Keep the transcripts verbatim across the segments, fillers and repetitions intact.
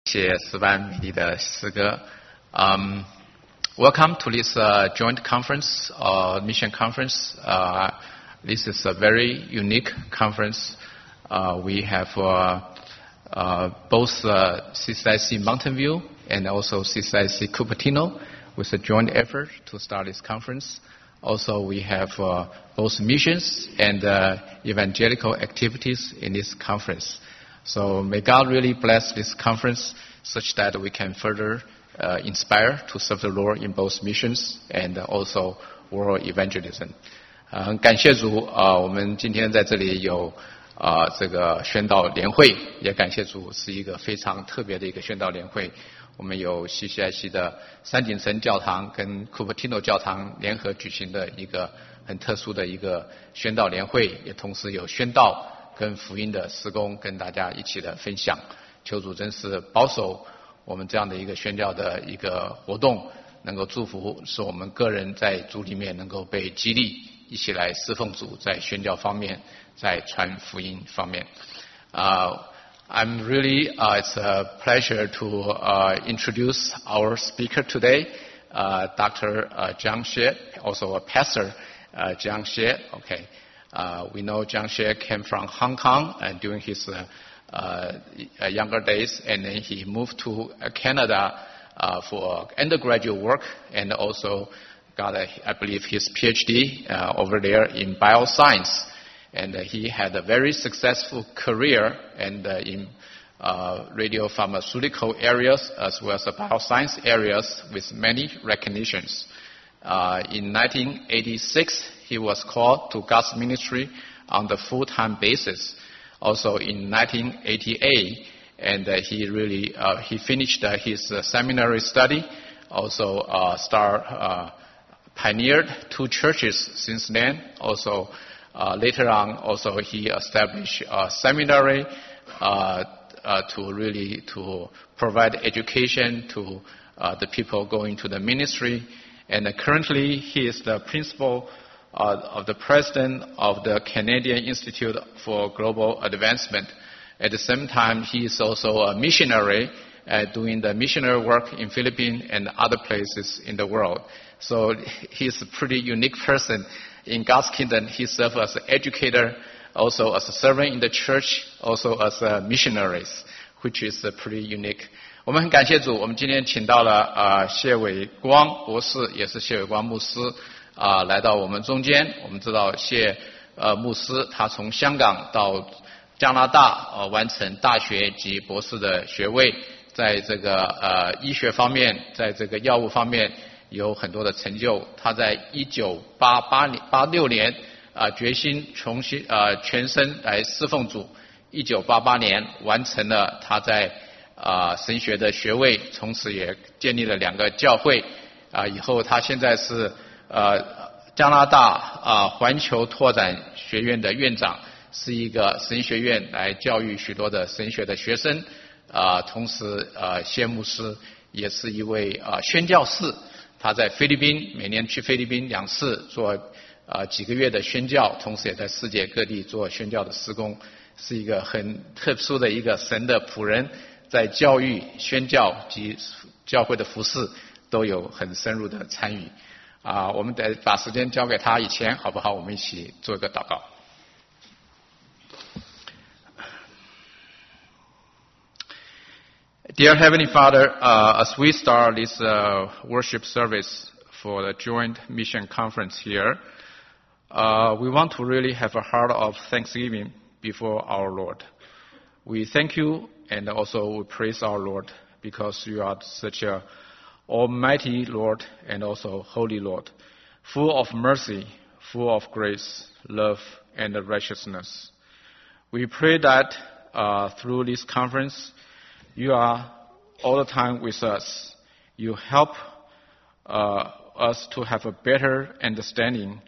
谢石班美丽的诗歌。Um, welcome to this uh, joint conference, uh, mission conference. Uh, this is a very unique conference. Uh, we have uh, uh, both uh, C C I C Mountain View and also C C I C Cupertino with a joint effort to start this conference. Also, we have uh, both missions and uh, evangelical activities in this conference. So may God really bless this conference such that we can further uh, inspire to serve the Lord in both missions and also world evangelism. 呃，很感谢主啊、呃，我们今天在这里有啊、呃、这个宣道联会，也感谢主是一个非常特别的一个宣道联会。我们有 C C I C 的山景城教堂跟 Cupertino 教堂联合举行的一个很特殊的一个宣道联会，也同时有宣道跟福音的施工跟大家一起的分享。求主真是保守我们这样的一个宣教的一个活动，能够祝福使我们个人在主里面能够被激励，一起来侍奉主，在宣教方面，在传福音方面。Uh, I'm really, uh, it's a pleasure to uh, introduce our speaker today, uh, Doctor Uh, Jiang Xie, also a pastor, uh, Jiang Xie. Okay. Uh, we know Jiang Xie came from Hong Kong and during his uh, uh, younger days, and then he moved to uh, Canada uh, for undergraduate work, and also got, a, I believe, his PhD uh, over there in bioscience. And uh, he had a very successful career and uh, in uh, radiopharmaceutical areas as well as the bioscience areas with many recognitions. Uh, in nineteen eighty-six, he was called to God's ministry on the full-time basis. Also in nineteen eighty-eight, and uh, he really uh, he finished uh, his uh, seminary study. Also, uh, start uh, pioneered two churches since then. Also, uh, later on, also he established a seminary uh, uh, to really to provide education to uh, the people going to the ministry. And uh, currently, he is the principal uh, of the president of the Canadian Institute for Global Advancement. At the same time, he is also a missionary uh, doing the missionary work in Philippines and other places in the world. So he's a pretty unique person in God's kingdom. He serves as an educator, also as a servant in the church, also as a missionary, which is uh, pretty unique. 我们很感谢主，我们今天请到了呃谢伟光博士，也是谢伟光牧师啊、呃、来到我们中间。我们知道谢呃牧师他从香港到加拿大呃完成大学及博士的学位，在这个呃医学方面，在这个药物方面有很多的成就。他在一九八八年八六年啊、呃、决心重新呃全身来侍奉主，一九八八年完成了他在啊、呃，神学的学位，从此也建立了两个教会。啊、呃，以后他现在是呃加拿大啊环球拓展学院的院长，是一个神学院来教育许多的神学的学生。啊、呃，同时呃谢牧师也是一位啊、呃、宣教士，他在菲律宾每年去菲律宾两次做啊、呃、几个月的宣教，同时也在世界各地做宣教的施工，是一个很特殊的一个神的仆人。在教育、宣教及教会的服事都有很深入的参与。啊，我们得把时间交给他以前，好不好？我们一起做一个祷告。Dear Heavenly Father, uh, as we start this uh, worship service for the joint mission conference here, uh, we want to really have a heart of thanksgiving before our Lord. We thank you and also we praise our Lord because you are such a almighty Lord and also holy Lord, full of mercy, full of grace, love, and righteousness. We pray that uh, through this conference, you are all the time with us. You help uh, us to have a better understanding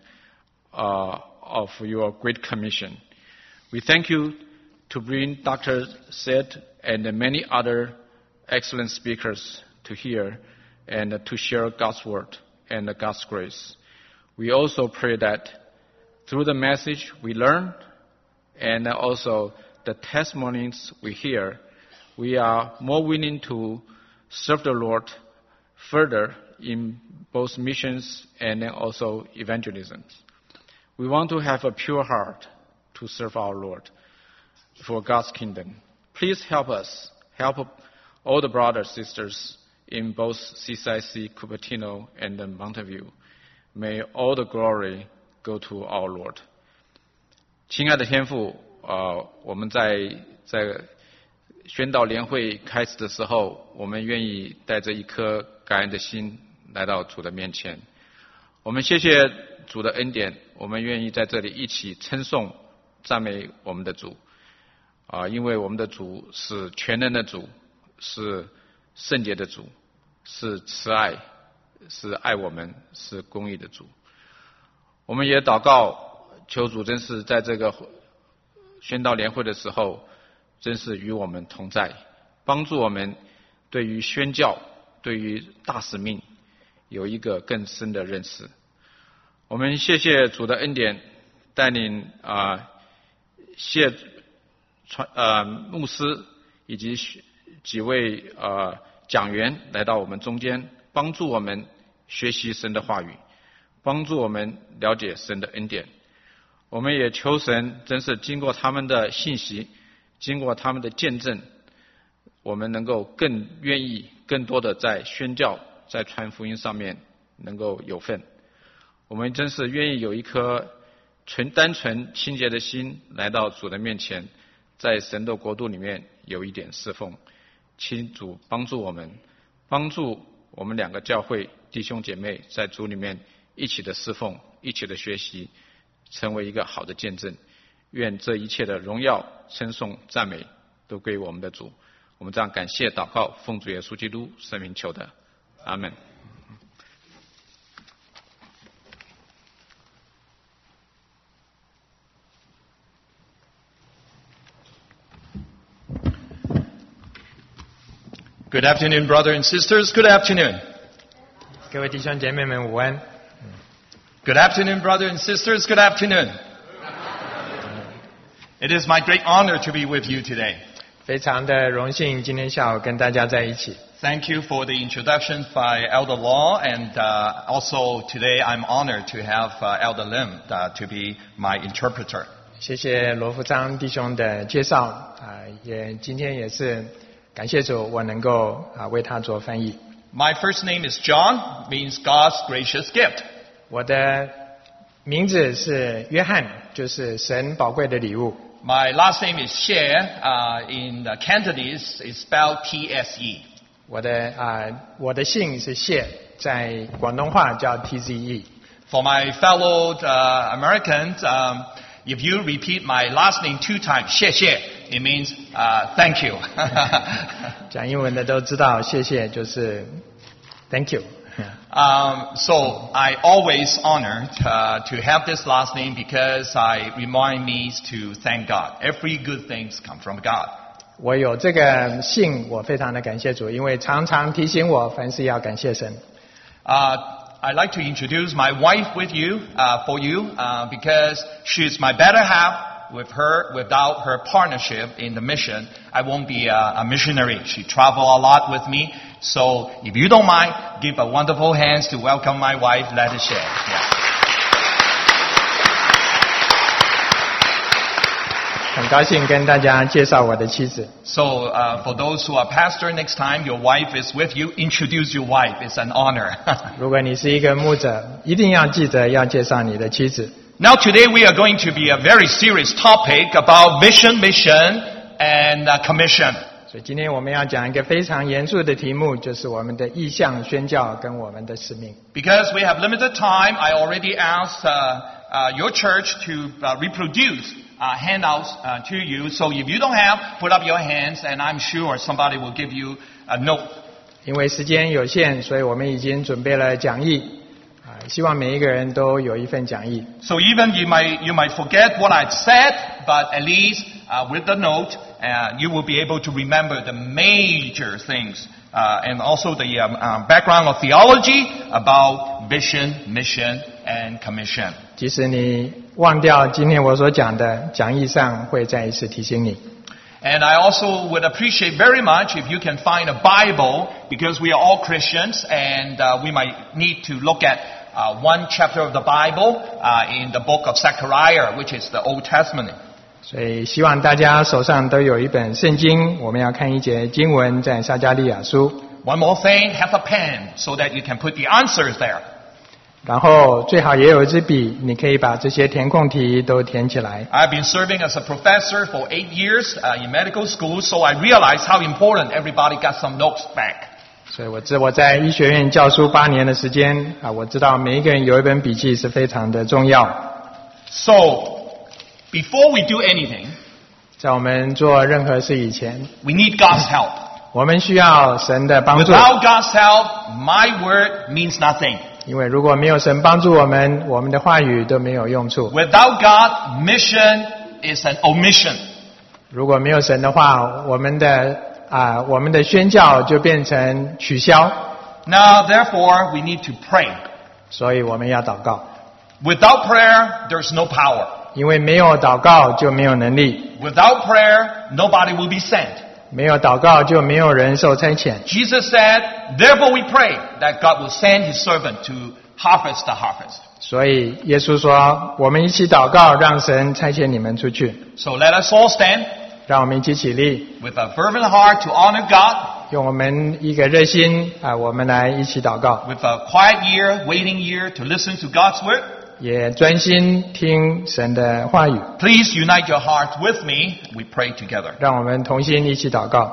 uh, of your great commission. We thank you to bring Doctor Sid and many other excellent speakers to hear and to share God's word and God's grace. We also pray that through the message we learn and also the testimonies we hear we are more willing to serve the Lord further in both missions and also evangelism. We want to have a pure heart to serve our Lord for God's kingdom. Please help us, help all the brothers and sisters in both C C I C, Cupertino, and Mountain View. May all the glory go to our Lord. 亲爱的天父，呃，我们在在宣道联会开始的时候，我们愿意带着一颗感恩的心来到主的面前。我们谢谢主的恩典，我们愿意在这里一起称颂、赞美我们的主。啊、呃，因为我们的主是全能的主，是圣洁的主，是慈爱，是爱我们，是公义的主。我们也祷告，求主真是在这个宣道联会的时候，真是与我们同在，帮助我们对于宣教、对于大使命有一个更深的认识。我们谢谢主的恩典，带领啊、呃、谢传呃牧师以及几位呃讲员来到我们中间，帮助我们学习神的话语，帮助我们了解神的恩典。我们也求神真是经过他们的信息，经过他们的见证，我们能够更愿意更多的在宣教、在传福音上面能够有份。我们真是愿意有一颗纯单纯清洁的心来到主的面前，在神的国度里面有一点侍奉。请主帮助我们，帮助我们两个教会弟兄姐妹在主里面一起的侍奉，一起的学习，成为一个好的见证。愿这一切的荣耀、称颂、赞美都归我们的主。我们这样感谢祷告，奉主耶稣基督圣名求的，阿们。 Good afternoon, brothers and sisters. Good afternoon. 各位弟兄姐妹们午安。 Good afternoon, brothers and sisters. Good afternoon. It is my great honor to be with you today. 非常的荣幸今天下午跟大家在一起。 Thank you for the introduction by Elder Law, and uh, also today I'm honored to have uh, Elder Lim uh, to be my interpreter. 谢谢罗福章弟兄的介绍啊、呃，也今天也是感谢主，我能够啊、呃、为他做翻译。 My first name is John, means God's gracious gift. 我的名字是约翰，就是神宝贵的礼物。 My last name is Xie. Uh, in the Cantonese, it's spelled T S E. 我的啊、呃，我的姓是谢，在广东话叫 T Z E。 For my fellow uh, Americans, um, if you repeat my last name two times, 谢谢, it means uh, thank you. 讲英文的都知道，谢谢就是 thank you。 Um, so I always honored uh, to have this last name because I remind me to thank God. Every good things come from God. 我有这个姓，我非常的感谢主，因为常常提醒我凡事要感谢神。 Uh, I'd like to introduce my wife with you, uh, for you, uh, because she's my better half. With her, without her partnership in the mission, I won't be a, a missionary. She travel a lot with me. So if you don't mind, give a wonderful hands to welcome my wife, let us share. Yeah. 很高兴跟大家介绍我的妻子。 So uh, for those who are pastor next time, your wife is with you. Introduce your wife. It's an honor. 如果你是一个牧者，一定要记得要介绍你的妻子。 Now today we are going to be a very serious topic about vision, mission, and uh, commission. 所以今天我们要讲一个非常严肃的题目，就是我们的意向宣教跟我们的使命。 Because we have limited time, I already asked uh, uh, your church to uh, reproduce uh, handouts uh, to you. So if you don't have, put up your hands, and I'm sure somebody will give you a note. 因为时间有限，所以我们已经准备了讲义。希望每一个人都有一份讲义。 So even you might you might forget what I've said, but at least uh, with the note, uh, you will be able to remember the major things uh, and also the um, uh, background of theology about vision, mission, and commission. 即使你忘掉今天我所讲的，讲义上会再一次提醒你。 And I also would appreciate very much if you can find a Bible, because we are all Christians, and uh, we might need to look at uh, one chapter of the Bible uh, in the book of Zechariah, which is the Old Testament. 所以希望大家手上都有一本圣经，我们要看一节经文，在撒迦利亚书。 One more thing, have a pen so that you can put the answers there. 然后最好也有一支笔，你可以把这些填空题都填起来。 I've been serving as a professor for eight years uh, in medical school, so I realize how important everybody got some notes back. 所以我知我在医学院教书八年的时间啊，我知道每一个人有一本笔记是非常的重要。 So, before we do anything, 在我们做任何事以前， we need God's help. 我们需要神的帮助。 Without God's help, my word means nothing. 因为如果没有神帮助我们，我们的话语都没有用处。 Without God, mission is an omission. 如果没有神的话，我们的啊，我们的宣教就变成取消。 Now, therefore, we need to pray. 所以我们要祷告。 Without prayer, there's no power. 因为没有祷告就没有能力， Without prayer, nobody will be sent. 没有祷告就没有人受差遣。 Jesus said, therefore we pray that God will send his servant to harvest the harvest. 所以耶稣说，我们一起祷告，让神差遣你们出去。 So let us all stand 让我们一起起立， with a fervent heart to honor God, 用我们一个热心啊，我们来一起祷告， with a quiet ear, waiting ear to listen to God's word. 也专心听神的话语。 Please unite your heart with me. We pray together. 让我们同心一起祷告。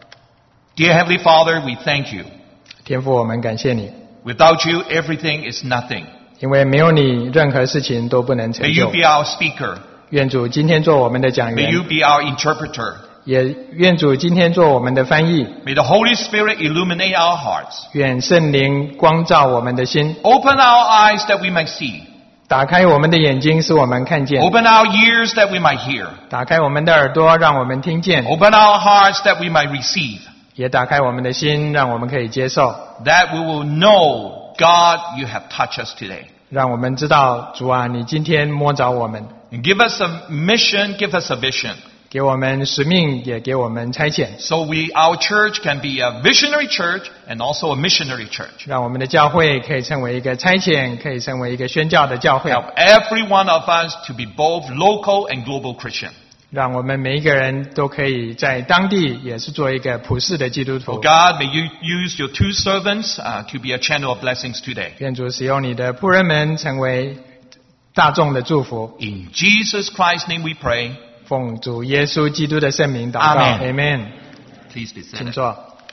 Dear Heavenly Father, we thank you. 天父，我们感谢你， Without you, everything is nothing. 因为没有你，任何事情都不能成 May you 就。 be our speaker. 愿主今天做我们的讲 May you 员， be our interpreter. 也愿主今天做我们的翻译。 May the Holy Spirit illuminate our hearts. 愿圣灵光照我们的心， Open our eyes that we might see. 打开我们的眼睛，使我们看见； Open our ears that we might hear. 打开我们的耳朵，让我们听见； Open our hearts that we might receive. 也打开我们的心，让我们可以接受。 That we will know, God, you have touched us today. 让我们知道，主啊，你今天摸着我们， And give us a mission, give us a vision. 给我们使命，也给我们差遣， So we, our church can be a visionary church and also a missionary church. 让我们的教会可以成为一个差遣，可以成为一个宣教的教会， Help every one of us to be both local and global Christian. 让我们每一个人都可以在当地也是做一个普世的基督 Oh 徒。 God, may you use your two servants uh, to be a channel of blessings today. 愿主使用你的仆人们成为大众的祝福。 In Jesus Christ's name we pray. 奉主耶稣基督的圣名祷告 Amen ，Amen。 Please be 请 seated. 坐。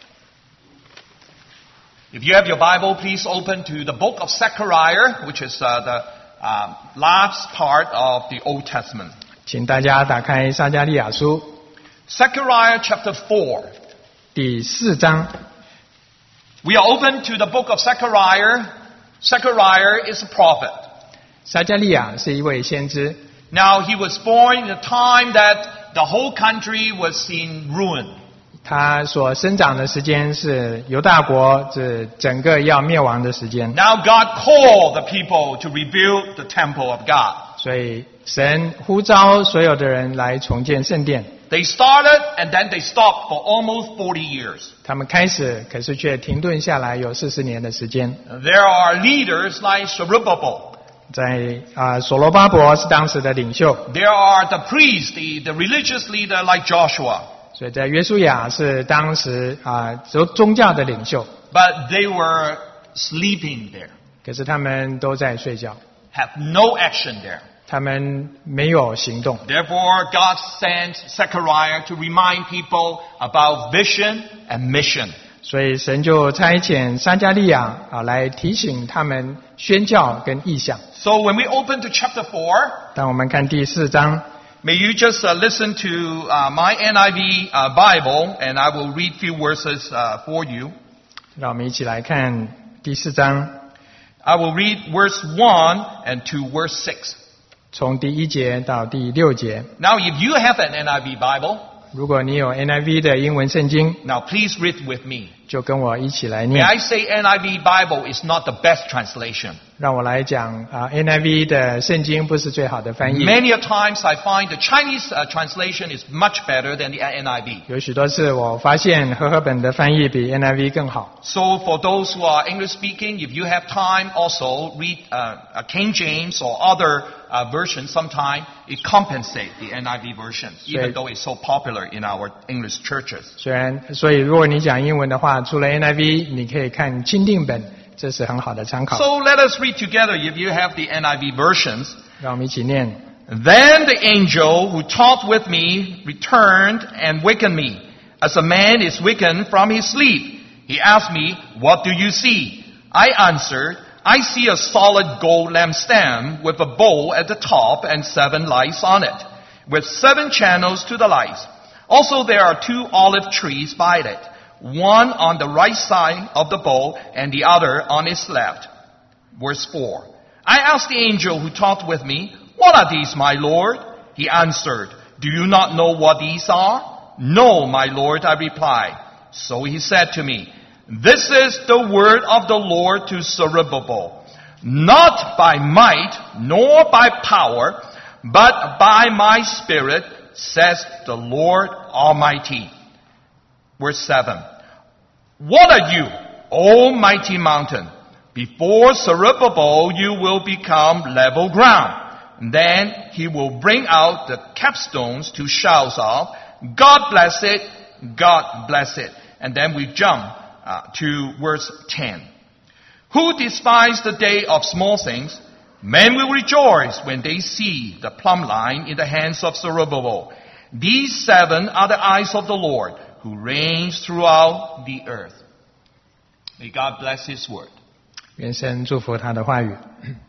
If you have your Bible, please open to the book of Zechariah, which is uh, the uh, last part of the Old Testament. 请大家打开撒迦利亚书 Zechariah chapter four. 第四章。 We are open to the book of Zechariah. Zechariah is a prophet. 撒迦利亚是一位先知， Now, he was born in a time that the whole country was in ruin. 他所生长的时间是犹大国这整个要灭亡的时间， Now, God called the people to rebuild the temple of God. 所以神呼召所有的人来重建圣殿。 They started and then they stopped for almost forty years. 他们开始，可是却停顿下来有四十年的时间。 There are leaders like Zerubbabel. 在啊，所罗巴伯是当时的领袖， There are the priests, the, the religious leader like Joshua. 所以在约书亚是当时啊宗宗教的领袖， But they were sleeping there, 可是他们都在睡觉， have no action there. 他们没有行动。 Therefore, God sent Zechariah to remind people about vision and mission. 所以神就差遣撒迦利亚啊来提醒他们宣教跟意向。 So when we open to chapter four, 当我们看第四章， may you just uh, listen to uh, my N I V uh, Bible, and I will read few verses uh, for you. 让我们一起来看第四章， I will read verse one and to verse six. 从第一节到第六节。 Now, if you have an N I V Bible, 如果你有 N I V 的英文圣经， now please read with me. 就跟我一起来 May 念。 I say N I V Bible is not the best translation. 让我来讲啊 N I V 的圣经不是最好的翻译。 Many a times I find the Chinese uh, translation is much better than the N I V. 有许多次我发现和合本的翻译比 N I V 更好。 So for those who are English speaking, if you have time, also read uh, uh, King James or other uh, versions sometime. It compensates the N I V version, even though it's so popular in our English churches. 虽然，所以如果你讲英文的话，除了 N I V， 你可以看钦定本，这是很好的参考。 So let us read together if you have the N I V versions. 让我们一起念。 Then the angel who talked with me returned and wakened me, as a man is wakened from his sleep. He asked me, "What do you see?" I answered, "I see a solid gold lampstand with a bowl at the top and seven lights on it, with seven channels to the lights. Also there are two olive trees by it, one on the right side of the bowl and the other on its left." Verse four. I asked the angel who talked with me, "What are these, my Lord?" He answered, "Do you not know what these are?" "No, my Lord," I replied. So he said to me, "This is the word of the Lord to Zerubbabel. Not by might, nor by power, but by my Spirit, says the Lord Almighty." Verse seven. What are you, O mighty mountain? Before Zerubbabel you will become level ground. Then he will bring out the capstones to shouts of, "God bless it, God bless it." And then we jump uh, to verse ten. Who despise the day of small things? Men will rejoice when they see the plumb line in the hands of Zerubbabel. These seven are the eyes of the Lord, who reigns throughout the earth. May God bless His word. 愿神祝福他的话语。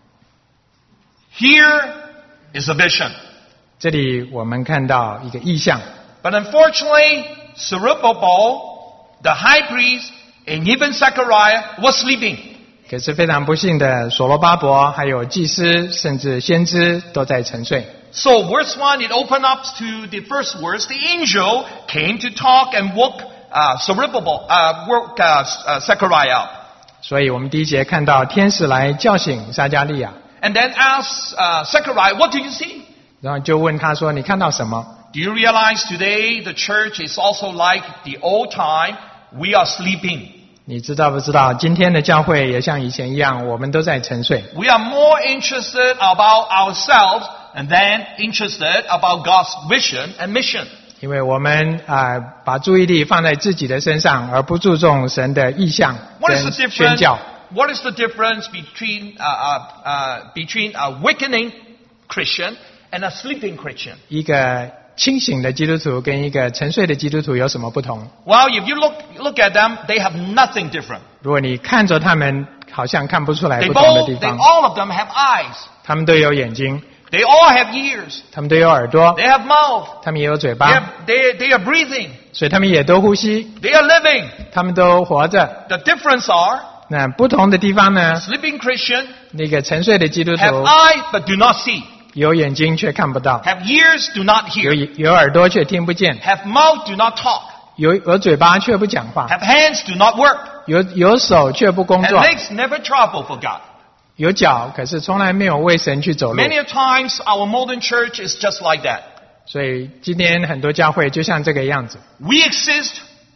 Here is a vision. 这里我们看到一个意象， But unfortunately, Zerubbabel, the high priest, and even Zechariah was sleeping. 可是非常不幸的，所罗巴伯还有祭司甚至先知都在沉睡。 So verse one, it opened up to the first verse. The angel came to talk and woke uh, Zerubbabel, uh, woke uh, uh, Zechariah up. 所以我们第一节看到天使来叫醒撒迦利亚， And then asked uh, Zechariah, "What do you see?" 然后就问他说：“你看到什么 Do you realize today the church is also like the old time? We are sleeping.？” 你知道不知道？今天的教会也像以前一样，我们都在沉睡。 We are more interested about ourselves and then interested about God's vision and mission. 因为我们啊、呃把注意力放在自己的身上，而不注重神的意向 What is 跟 the 宣 difference? 教。 What is the difference between uh, uh, uh, between a awakening Christian and a sleeping Christian? 一个清醒的基督徒跟一个沉睡的基督徒有什么不同？ Well, if you look look at them, they have nothing different. 如果你看着他们，好像看不出来 They 不同的 both, 地 they 方。 all of them have eyes. 他们都有眼睛， They all have ears. 他们都有耳朵， They have mouth. 他们也有嘴 They 巴， have, they, they are breathing. 所以他们也都呼吸， They are living. 他们都活着。 The difference are, 那不同的地方呢？ sleeping Christian 那个沉睡的基督 have 徒 eyes but do not see. 有眼睛却看不到， Have ears, do not 有 hear. 有耳朵却听不见， Have mouth, do not talk. 有有嘴巴却不讲话， Have hands, do not work. 有有手却不工 And 作， legs, never travel for God. 有脚可是从来没有为神去走路。 Many a times our modern church is just like that. 所以今天很多教会就像这个样子， We exist.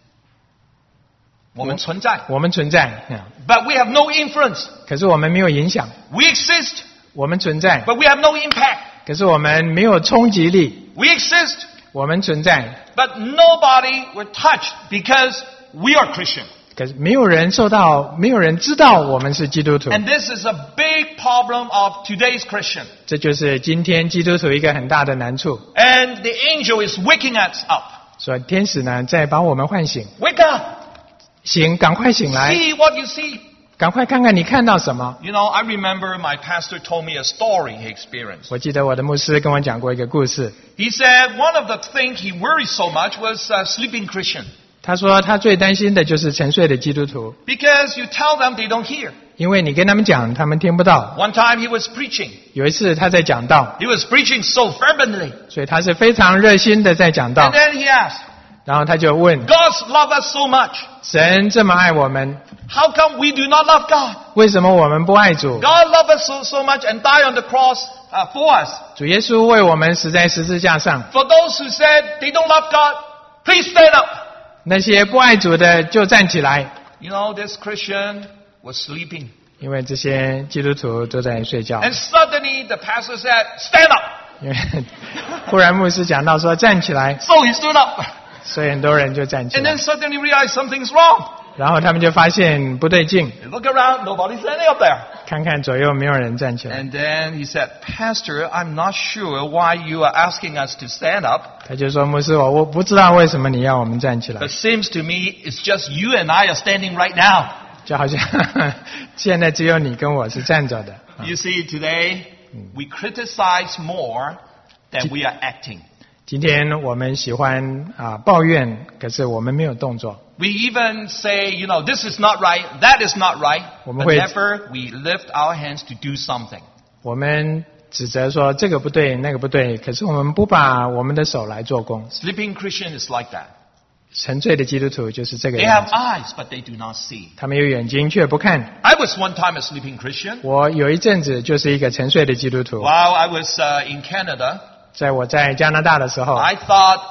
我们存在. 我们存在，嗯 But we have no influence. 可是我们没有影响； We exist. 我们存在， But we have no impact. 可是我们没有冲击力； We exist. 我们存在， But nobody will touch because we are Christian. 可是没有人受到，没有人知道我们是基督徒。 And this is a big problem of today's Christian. 这就是今天基督徒一个很大的难处。 And the angel is waking us up. 所以天使呢，在把我们唤醒， Wake up. 醒，赶快醒来， See what you see. 赶快看看你看到什么。 You know, I remember my pastor told me a story he experienced. 我记得我的牧师跟我讲过一个故事， He said one of the things he worried so much was a sleeping Christian. 他说他最担心的就是沉睡的基督徒， Because you tell them they don't hear. 因为你跟他们讲，他们听不到。 One time he was preaching. 有一次他在讲道， He was preaching so fervently. 所以他是非常热心的在讲道 And。then he asked, 然后他就问 God's love us so much. 神这么爱我们， How come we do not love God? 为什么我们不爱主？ God loved us so, so much and died on the cross uh, for us. 主耶稣为我们死在十字架上。 For those who said they don't love God, please stand up. 那些不爱主的就站起来， You know, this Christian was sleeping. 因为这些基督徒都在睡觉。 And suddenly the pastor said, stand up. 因为忽然牧师讲到说站起来， So he stood up. 所以很多人就站起 And 来 then，suddenly realized something's wrong. 然后他们就发现不对劲， They look around, nobody's standing up there. 看看左右没有人站起来。 And then he said, Pastor, I'm not sure why you are asking us to stand up. 他就说牧师，我我不知道为什么你要我们站起来， But seems to me it's just you and I are standing right now. 就好像现在只有你跟我是站着的。 You see, today we criticize more than we are acting. 今天我们喜欢啊抱怨，可是我们没有动作。 We even say, you know, this is not right, that is not right, 我们 but 会 never we lift our hands to do something. 我们指责说这个不对，那个不对，可是我们不把我们的手来做工。 Sleeping Christian is like that. 沉醉的基督徒就是这个 They 样 have 子， eyes, but they do not see. 他们有眼睛却不看。 I was one time a sleeping Christian. 我有一阵子就是一个沉睡的基督徒。 While I was uh, in Canada, 在我在加拿大的时候， I thought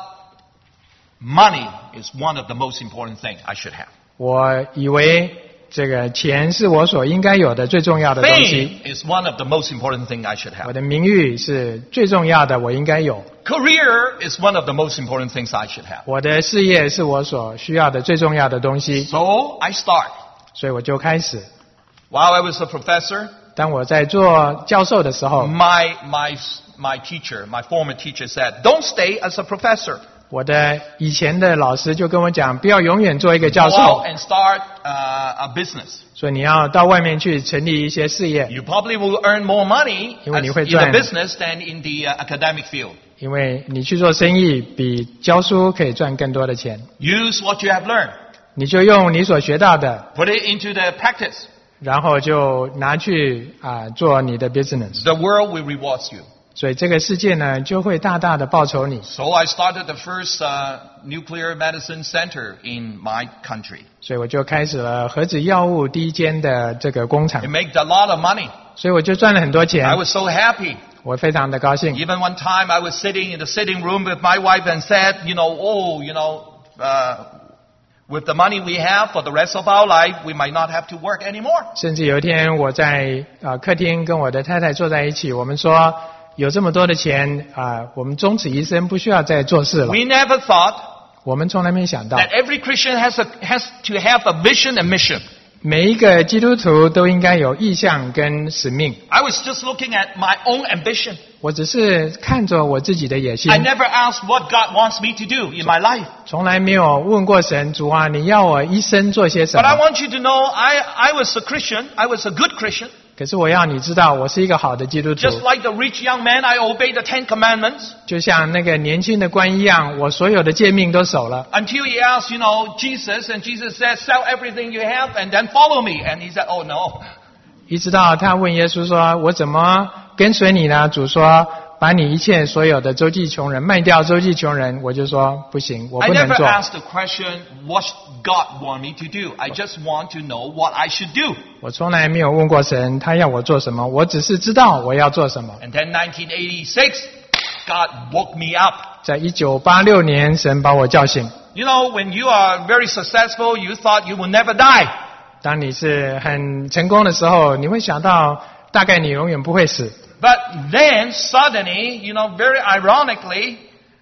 money is one of the most important things I should have. 我以为这个钱是我所应该有的最重要的东西， Fame is one of the most important things I should 我 have. 的名誉是最重要的，我应该有。 Career is one of the most important things I should have. 我的事业是我所需要的最重要的东西， So I start. 所以我就开始。 While I was a professor, 当我在做教授的时候， my, my, my teacher, my former teacher said, don't stay as a professor. 我的以前的老师就跟我讲，不要永远做一个 Go 教授， out and start uh, a business. 所以你要到外面去成立一些事业， You probably will earn more money 因为 as, 你会 in 赚 the business than in the uh, academic field. 因为你去做生意比教书可以赚更多的钱。 Use what you have learned. 你就用你所学到的， Put it into the practice. 然后就拿去啊、做你的 business， The world will reward you. 所以这个世界呢就会大大的报酬你。 So I started the first uh, nuclear medicine center in my country. 所以我就开始了核子药物第一间的这个工 It 厂， made a lot of money. 所以我就赚了很多 I 钱， was so happy. 我非常的高兴。 Even one time I was sitting in the sitting room with my wife and said, you know, oh, you know, uh, with the money we have for the rest of our life, we might not have to work anymore. 甚至有一天我在啊、客厅跟我的太太坐在一起，我们说有这么多的钱啊、我们终此一生不需要再做事了。 We never thought 我们从来没想到， that every Christian has, a, has to have a vision and mission. 每一个基督徒都应该有意向跟使命。 I was just looking at my own ambition. 我只是看着我自己的野心 I，never asked what God wants me to do in my life. 从来没有问过神主啊，你要我一生做些什 But I 么？ want you to know I, I was a Christian. I was a good Christian. 可是我要你知道，我是一个好的基督徒， Just like the rich young man, I obeyed the Ten Commandments 就像那个年轻的官一样，我所有的诫命都守了。 until he asked, you know, Jesus, and Jesus said, sell everything you have and then follow me. And he said, oh no. 一直到他问耶稣说：“我怎么跟随你呢？”主说：“把你一切所有的周济穷人卖掉，周济穷人。”我就说：“不行，我 I 不能 never 做。” asked the question, what God want me to do. I just want to know what I should do. 我从来没有问过神，他要我做什么，我只是知道我要做什么。 And then nineteen eighty-six, God woke me up. 在一九八六年，神把我叫醒。 You know, when you are very successful, you thought you will never die. 当你是很成功的时候，你会想到，大概你永远不会死。 But then suddenly, you know, very ironically,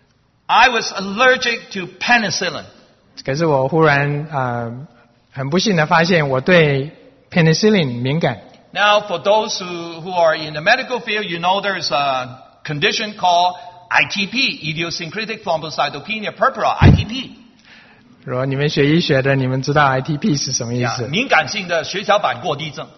I was allergic to penicillin. 可是我忽然呃很不幸的发现，我对 penicillin 敏感。 Now, for those who, who are in the medical field, you know there's a condition called I T P, idiopsyncratic thrombocytopenia purpura, I T P. 如果你们学医学的，你们知道 I T P 是什么意 Yeah, 思？ 敏感性的血小板过低症.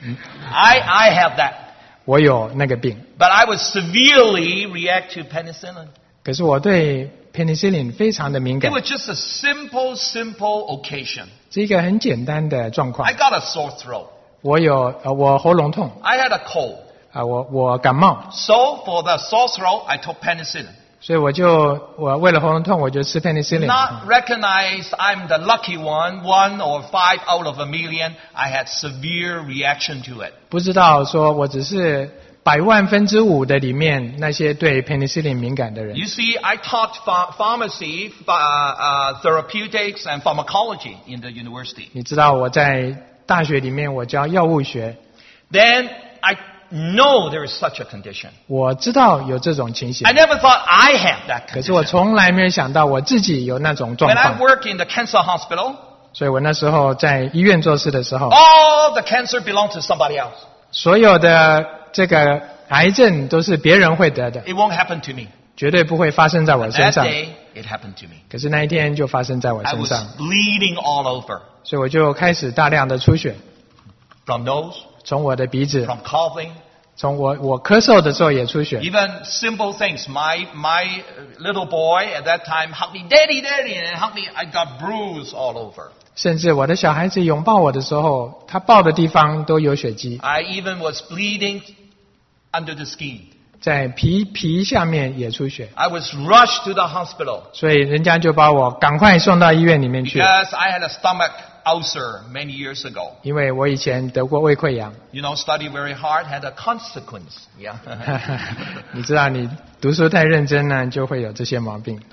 I, I have that. 我有那个病， But I would severely react to penicillin. 可是我对 penicillin 非常的敏 It 感， was just a simple, simple occasion. 是一个很简单的状况 I。got a sore throat. 我有呃我喉咙痛 I had a cold. 啊、我我感冒， So for the sore throat, I took penicillin. 所以我就我为了喉咙痛，我就吃 penicillin。 Not recognize I'm the lucky one, one or five out of a million. I had severe reaction to it. 不知道说我只是百万分之五的里面那些对 penicillin 敏感的人。 You see, I taught ph- pharmacy, uh, uh, therapeutics, and pharmacology in the university. 你知道我在大学里面我教药物学， Then I know there is such a condition. 我知道有这种情形 I， never thought I had that 可是我 condition. 从来没有想到我自己有那种状 When I 况。 work in the cancer hospital, 所以我那时候在医院做事的时候， all the cancer belongs to somebody else. 所有的这个癌症都是别人会得的， It won't happen to me. 绝对不会发生在我身 That 上。 day, it happened to me. 可是那一天就发生在我 I 身 was 上， bleeding all over. 所以我就开始大量的出血， From nose, 从我的鼻子， from coughing, 从我我咳嗽的时候也出血。 even simple things. My my little boy at that time hugged me, Daddy, Daddy, and hugged me. I got bruise all over. 甚至我的小孩子拥抱我的时候，他抱的地方都有血迹， I even was bleeding under the skin. 在皮皮下面也出血， I was rushed to the hospital 所以人家就把我赶快送到医院里面去， because I had a stomach ulcer many years ago. 因为我以前得过胃溃疡。 You know, study very hard had a consequence. Yeah. 你知道，你读书太认真呢，就会有这些毛病。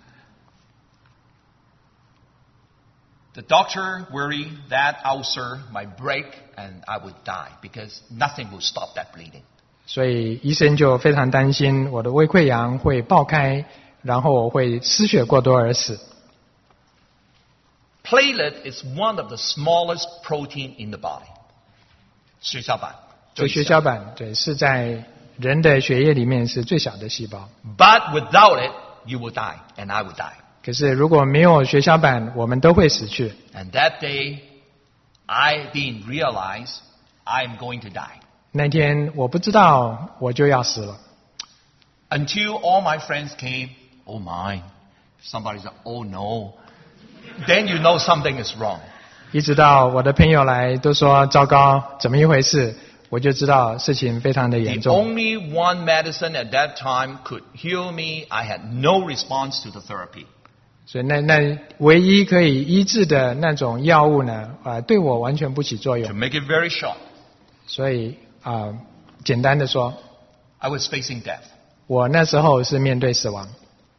The doctor worried that ulcer might break and I would die because nothing will stop that bleeding. 所以医生就非常担心我的胃溃疡会爆开，然后我会失血过多而死。 Platelet is one of the smallest protein in the body. 血小板。 这血小板对是在人的血液里面是最小的细胞， But without it, you will die, and I will die. 可是如果没有血小板，我们都会死去。 And that day, I didn't realize I am going to die. 那天我不知道我就要死了， Until all my friends came, oh my. Somebody said, oh no. Then you know something is wrong. 一直到我的朋友来都说糟糕，怎么一回事，我就知道事情非常的严 The 重。 only one medicine at that time could heal me. I had no response to the therapy. 所以那那唯一可以医治的那种药物呢，啊、对我完全不起作 To 用。 make it very short, 所以啊、简单的说， I was facing death. 我那时候是面对死亡。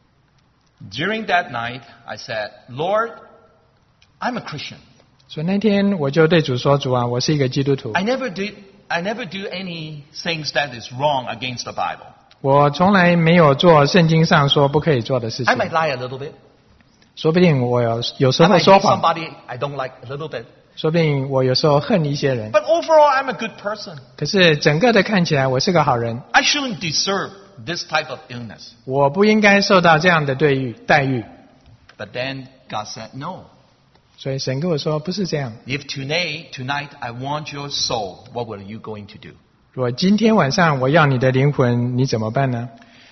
During that night, I said, Lord, I'm a Christian. 所以那天我就对主说：“主啊，我是一个基督徒， I never did, I never do any things that is wrong against the Bible. 我从来没有做圣经上说不可以做的事 I 情。 might lie a little bit. 说不定我有有时 I 候 might 说 hate 谎， somebody I don't like a little bit. 说不定我有时候恨一些人。 But overall, I'm a good person. 可是整个的看起来我是个好人， I shouldn't deserve this type of illness. 我不应该受到这样的对遇待遇。 But then God said, no. 所以神跟我说不是这样。 If today, tonight, I want your soul, what were you going to do? 如果今天晚上我要你的灵魂，你怎么办呢？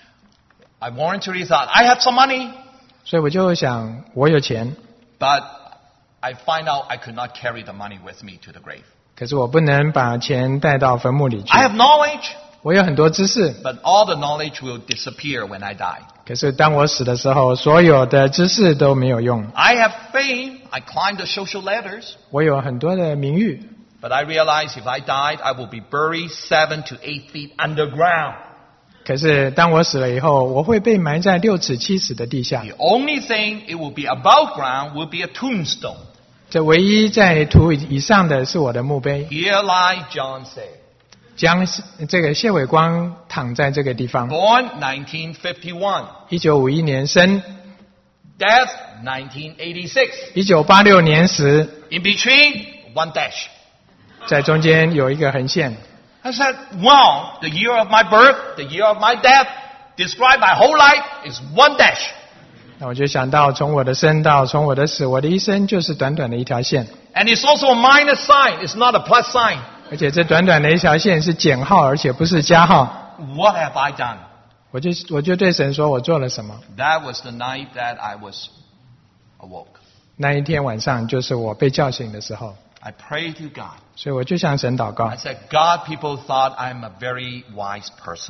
I voluntarily thought, I have some money, 所以我就想，我有钱， but I find out I could not carry the money with me to the grave. 可是我不能把钱带到坟墓里去。 I have knowledge, 我有很多知识， but all the knowledge will disappear when I die. 可是当我死的时候，所有的知识都没有用。 I have fame, I climbed the social ladders, 我有很多的名誉， but I realize if I died, I will be buried seven to eight feet underground. 可是当我死了以后，我会被埋在六尺七尺的地下。 The only thing it will be above ground will be a tombstone. 这唯一在土以上的是我的墓碑， Here lie John said. 将这个谢伟光躺在这个地方。 Born nineteen fifty-one. 一九五一年生， Death nineteen eighty-six. 一九八六年死， In between, one dash. 在中间有一个横线。 I said, wow, the year of my birth, the year of my death, describe my whole life is one dash. 那我就想到，从我的生到从我的死，我的一生就是短短的一条线， And it's also a minus sign. It's not a plus sign. 而且这短短的一条线是减号，而且不是加号。 What have I done? 我就我就对神说，我做了什么？ That was the night that I was awoke. 那一天晚上就是我被叫醒的时候， I prayed to God. 所以我就向神祷告 I。said, God, people thought I'm a very wise person.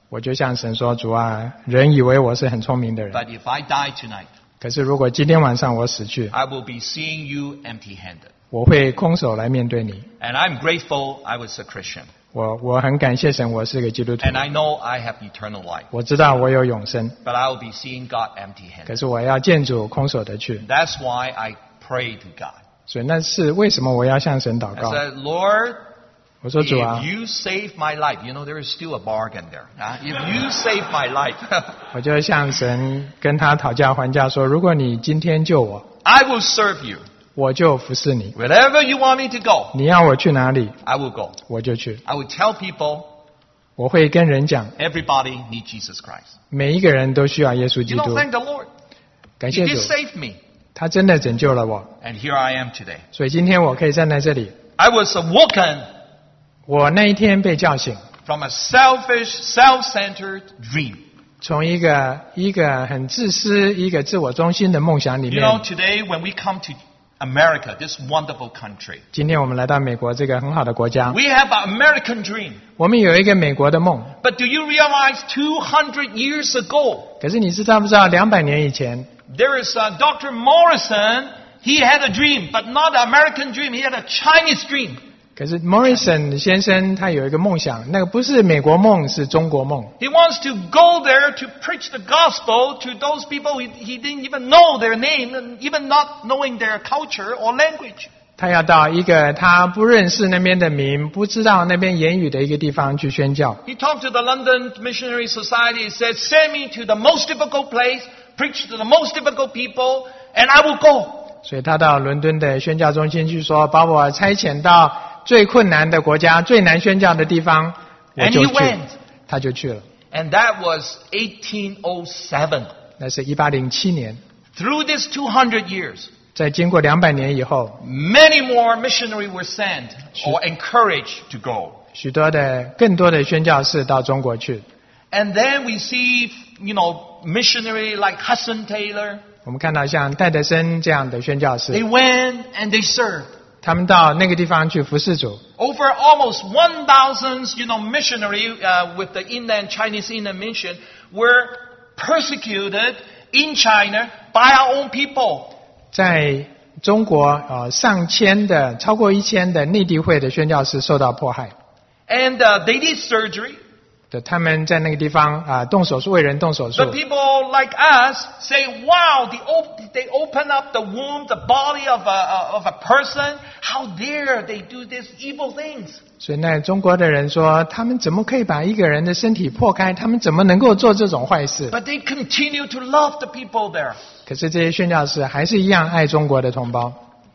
我就向神说：主啊，人以为我是很聪明的人， But if I die tonight, 可是如果今天晚上我死去， I will be seeing you empty-handed. 我会空手来面对你。 And I'm grateful I was a Christian. 我我很感谢神，我是个基督徒， And I know I have eternal life. 我知道我有永生， But I will be seeing God empty-handed. 可是我要见主空手的去。 That's why I pray to God. 所以那是为什么我要向神祷 I 告？ said, Lord, 我说主啊 if，you save my life, you know, there is still a bargain there. huh? If you save my life, 我就向神跟他讨价还价说，如果你今天救我， I will serve you. 我就服侍你。 Wherever you want me to go, 你要我去哪里， I will go. 我就去。 I will tell people, 我会跟人讲， everybody needs Jesus Christ. 每一个人都需要耶稣基 You know, 督。 thank the Lord. 感 He 谢 did 主， save me. 他真的拯救了我。 And here I am today. 所以今天我可以站在这里。 I was awoken 我那一天被叫醒， from a selfish, self-centered dream. 从一个一个很自私、一个自我中心的梦想里 You know, 面。 today when we come to America, this wonderful country, 今天我们来到美国这个很好的国家， we have an American dream. 我们有一个美国的梦。 But do you realize two hundred years ago, 可是你知道不知道，两百年以前， there is uh, Doctor Morrison, he had a dream, but not an American dream, he had a Chinese dream. 可是 Morrison 先生他有一个梦想，那个不是美国梦，是中国梦。 He wants to go there to preach the gospel to those people he, he didn't even know their name, and even not knowing their culture or language. 他要到一个他不认识那边的民，不知道那边言语的一个地方去宣教。 He talked to the London Missionary Society. He said, send me to the most difficult place, preach to the most difficult people, and I will go. 所以他到伦敦的宣教中心去说，把我差遣到最困难的国家、最难宣教的地方，我 And 就 he 去 went.。 他就去了。 And that was eighteen oh seven. 那是一八零七年， Through these two hundred years, 在经过两百年以后， many more missionaries were sent or encouraged to go. 许多的更多的宣教士到中国去。 And then we see, you know, missionary like Hudson Taylor. 我们看到像戴德森这样的宣教 They 士， went and they served. 他们到那个地方去服侍主。 Over almost one thousand, you know, missionary uh, with the inland Chinese inland mission were persecuted in China by our own people. 在中国，呃，上千的、超过一千的内地会的宣教士受到迫害。 And uh, they did surgery. 对，他们在那个地方啊、动手术，为人动手术 But。people like us say, wow, they, op- they open up the womb, the body of a, of a person. How dare they do these evil things? 所以那中国的人说，他们怎么可以把一个人的身体破开？他们怎么能够做这种坏事？ But they continue to love the people there. 可是这些宣教士还是一样爱中国的同胞。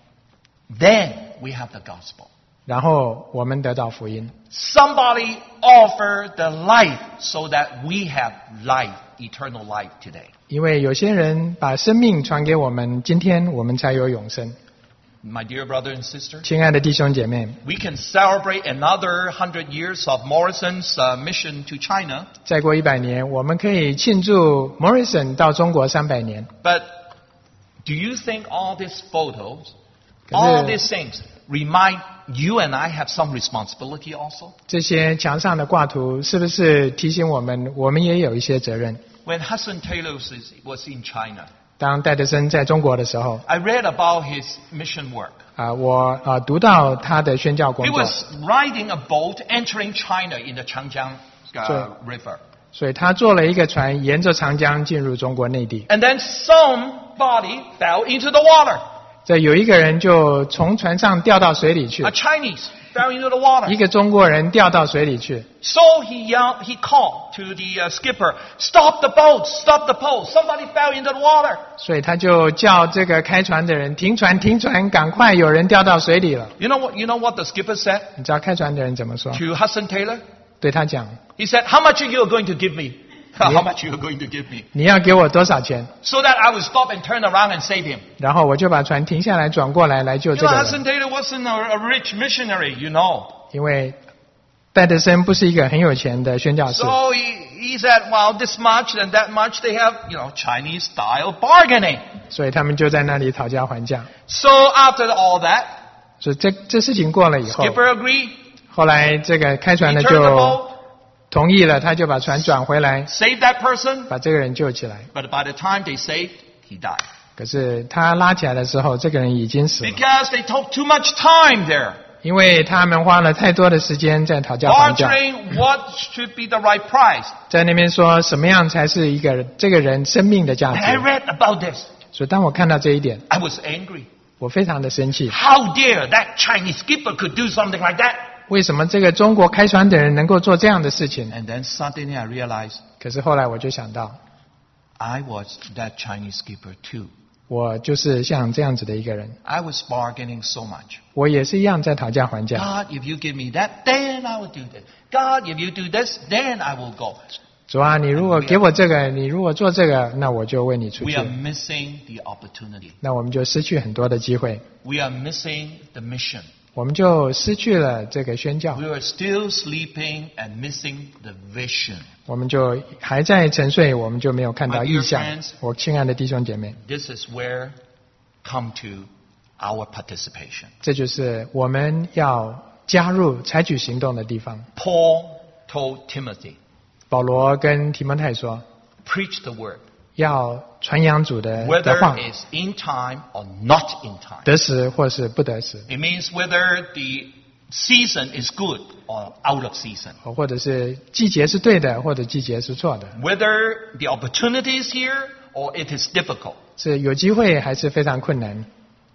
Then we have the gospel. 然后我们得到福音， Somebody offered the life so that we have life, eternal life today. 因为有些人把生命传给我们，今天我们才有永生。 My dear brother and sister, 亲爱的弟兄姐妹， we can celebrate another hundred years of Morrison's uh, mission to China. 再过一百年，我们可以庆祝 Morrison 到中国三百年。 But do you think all these photos, 可 all 是 these things remind you and I have some responsibility also? 这些墙上的挂图是不是提醒我们，我们也有一些责任？ When Hudson Taylor was, was in China, 当戴德森在中国的时候， I read about his mission work. 啊、我啊、读到他的宣教工 He 作， was riding a boat entering China in the Changjiang uh, So- River. 所以他坐了一个船，沿着长江进入中国内地。 And then somebody fell into the water. 这有一个人就从船上掉到水里去 A，Chinese fell into the water. 一个中国人掉到水里去， So he yelled, he called to the uh, skipper, stop the boat, stop the boat. Somebody fell into the water. 所以他就叫这个开船的人停船，停船，赶快，有人掉到水里了。 You know what, you know what the skipper said 你知道开船的人怎么说？ to Hudson Taylor? 对他讲 He said, how much are you going to give me? How much are you going to give me? 你要给我多少钱？ So that I will stop and turn around and save him. 然后我就把船停下来，转过来来救 You 这 know, 个人。 Hudson Taylor wasn't a, a rich missionary, you know. 因为戴德森不是一个很有钱的宣教士， So he, he said, well, this much and that much, they have, you know, Chinese style bargaining. 所以他们就在那里讨价还价。 So after all that, 所以这这事情过了以后， skipper agreed. 后来这个开船 He 的 turned the 就 boat. 同意了，他就把船转回来， saved that person, 把这个人救起来。 but by the time they saved, he died. 可是他拉起来的时候，这个人已经死了， Because they took too much time there, 因为他们花了太多的时间在讨价还价， bartering what should be the right price. 在那边说什么样才是一个这个人生命的价 When I 值。 read about this, 所以当我看到这一点， I was angry. 我非常的生气。 How dare that Chinese skipper could do something like that? 为什么这个中国开船的人能够做这样的事情？ And then suddenly I realized 可是后来我就想到， I was that Chinese skipper too. 我就是像这样子的一个人， I was bargaining so much. 我也是一样在讨价还价。 God, if you give me that, then I will do this. God, if you do this, then I will go. 主啊，你如果给我这个，你如果做这个，那我就为你出 We 去 are。missing the opportunity. 那我们就失去很多的机会， We are missing the mission. 我们就失去了这个宣教， We are still sleeping and missing the vision. 我们就还在沉睡，我们就没有看到 My 意 dear 象 friends,。 我亲爱的弟兄姐妹， This is where come to our participation. 这就是我们要加入、采取行动的地方。 Paul told Timothy, 保罗跟提摩太说， preach the word, 要传扬主的的 whether 话， it's in time or not in time. 得时或是不得时， It means whether the season is good or out of season. 或者是季节是对的，或者季节是错的， Whether the opportunity is here or it is difficult. 是有机会还是非常困难。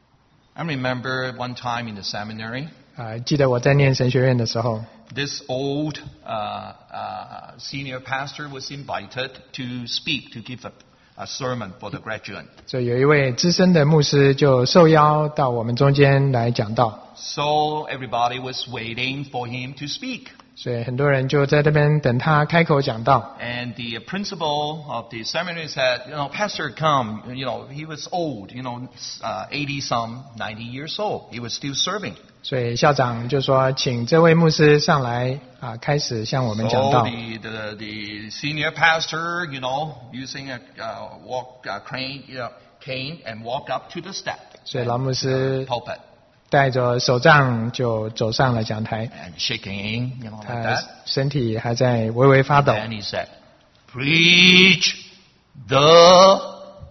I remember one time in the seminary, 啊、记得我在念神学院的时候， this old uh, uh, senior pastor was invited to speak, to give a, a sermon for the graduate. 所以有一位资深的牧师就受邀到我们中间来讲道， So everybody was waiting for him to speak. 所以很多人就在这边等他开口讲道。 And the principal of the seminary said, you know, Pastor, come. You know, he was old, you know, uh, eighty some, ninety years old. He was still serving. 所以校长就说，请这位牧师上来啊，开始向我们讲 So 道。 the, the, the senior pastor, you know, using a uh, walk uh, crane, you know, cane and walk up to the step. 所以老牧师 Pulpit 带着手杖就走上了讲台， and shaking, you know, like 他 that. 身体还在微微发抖。 And he said, preach the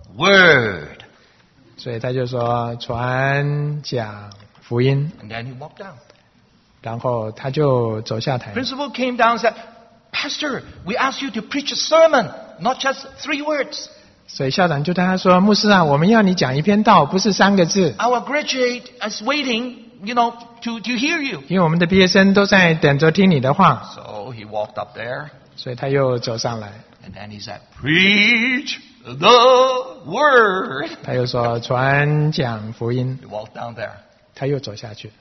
word. 所以他就说传讲福音， And then he walked down. 然后他就走下台。 Principal came down and said, Pastor, we asked you to preach a sermon, not just three words. 所以校长就对他说：“牧师啊，我们要你讲一篇道，不是三个字， Our graduate is waiting, you know, to, to hear you. 因为我们的毕业生都在等着听你的话。 So he walked up there, ” 所以他又走上来， and then he said, preach the word. 他又说传讲福音， He walked down there. 他又走下去。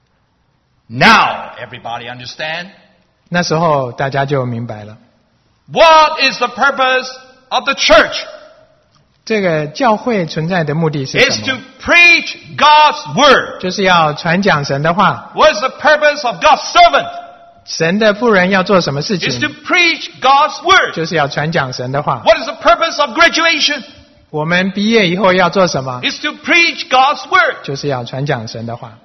Now, everybody understand? 那时候大家就明白了， What is the purpose of the church? 这个教会存在的目的是 It's 什 to 么？ preach God's word. 就是要传讲神的话。 What is the purpose of God's servant? 神的妇人要做什么事 It's to 情？ preach God's word. 就是要传讲神的话。 What is the purpose of graduation? 我们毕业以后要做什么？ It's to preach God's word. 就是要传讲神的话。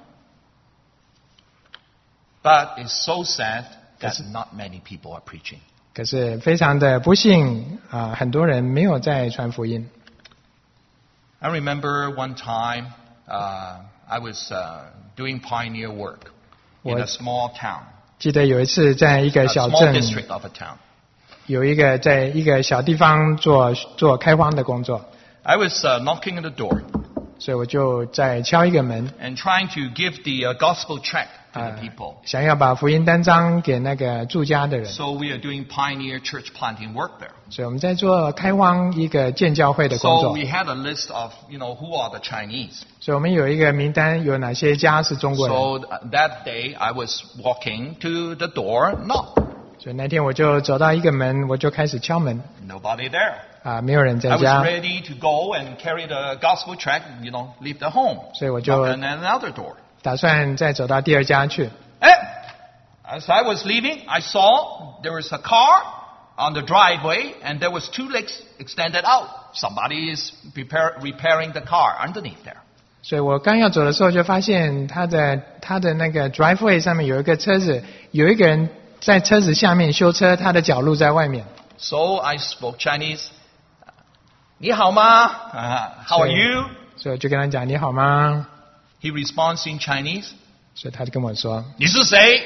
But it's so sad that not many people are preaching. 可是非常的不幸啊、很多人没有在传福音。 I remember one time uh, I was uh, doing pioneer work in What? a small town, 记得有一次在一 a 个小 small 镇， district of a town. 有一个在一个小地方做做开荒的工作， I was uh, knocking at the door 所以我就在敲一个门， and trying to give the uh, gospel tract to 啊 the people. 想要把福音单张给那个住家的人， So we are doing pioneer church planting work there. 所以我们在做开荒一个建教会的工 So 作， we had a list of, you know, who are the Chinese. 所以我们有一个名单，有哪些家是中国人。 So uh, that day I was walking to the door, knock. 所以那天我就走到一个门，我就开始敲门， Nobody there. 啊，没有人在 I was 家， ready to go and carry the gospel tract, you know, leave the home. 所以我就 Knock on another door. 打算再走到第二家去。 Eh, as I was leaving, I saw there was a car on the driveway and there was two legs extended out. Somebody is prepare, repairing the car underneath there. 所以我刚要走的时候，就发现他的他的那个 driveway 上面有一个车子，有一个人在车子下面修车，他的脚露在外面。 So I spoke Chinese. 你好吗? Uh, how are you? 所以我就跟他讲你好吗？ He responds in Chinese. 所以他就跟我说你是谁?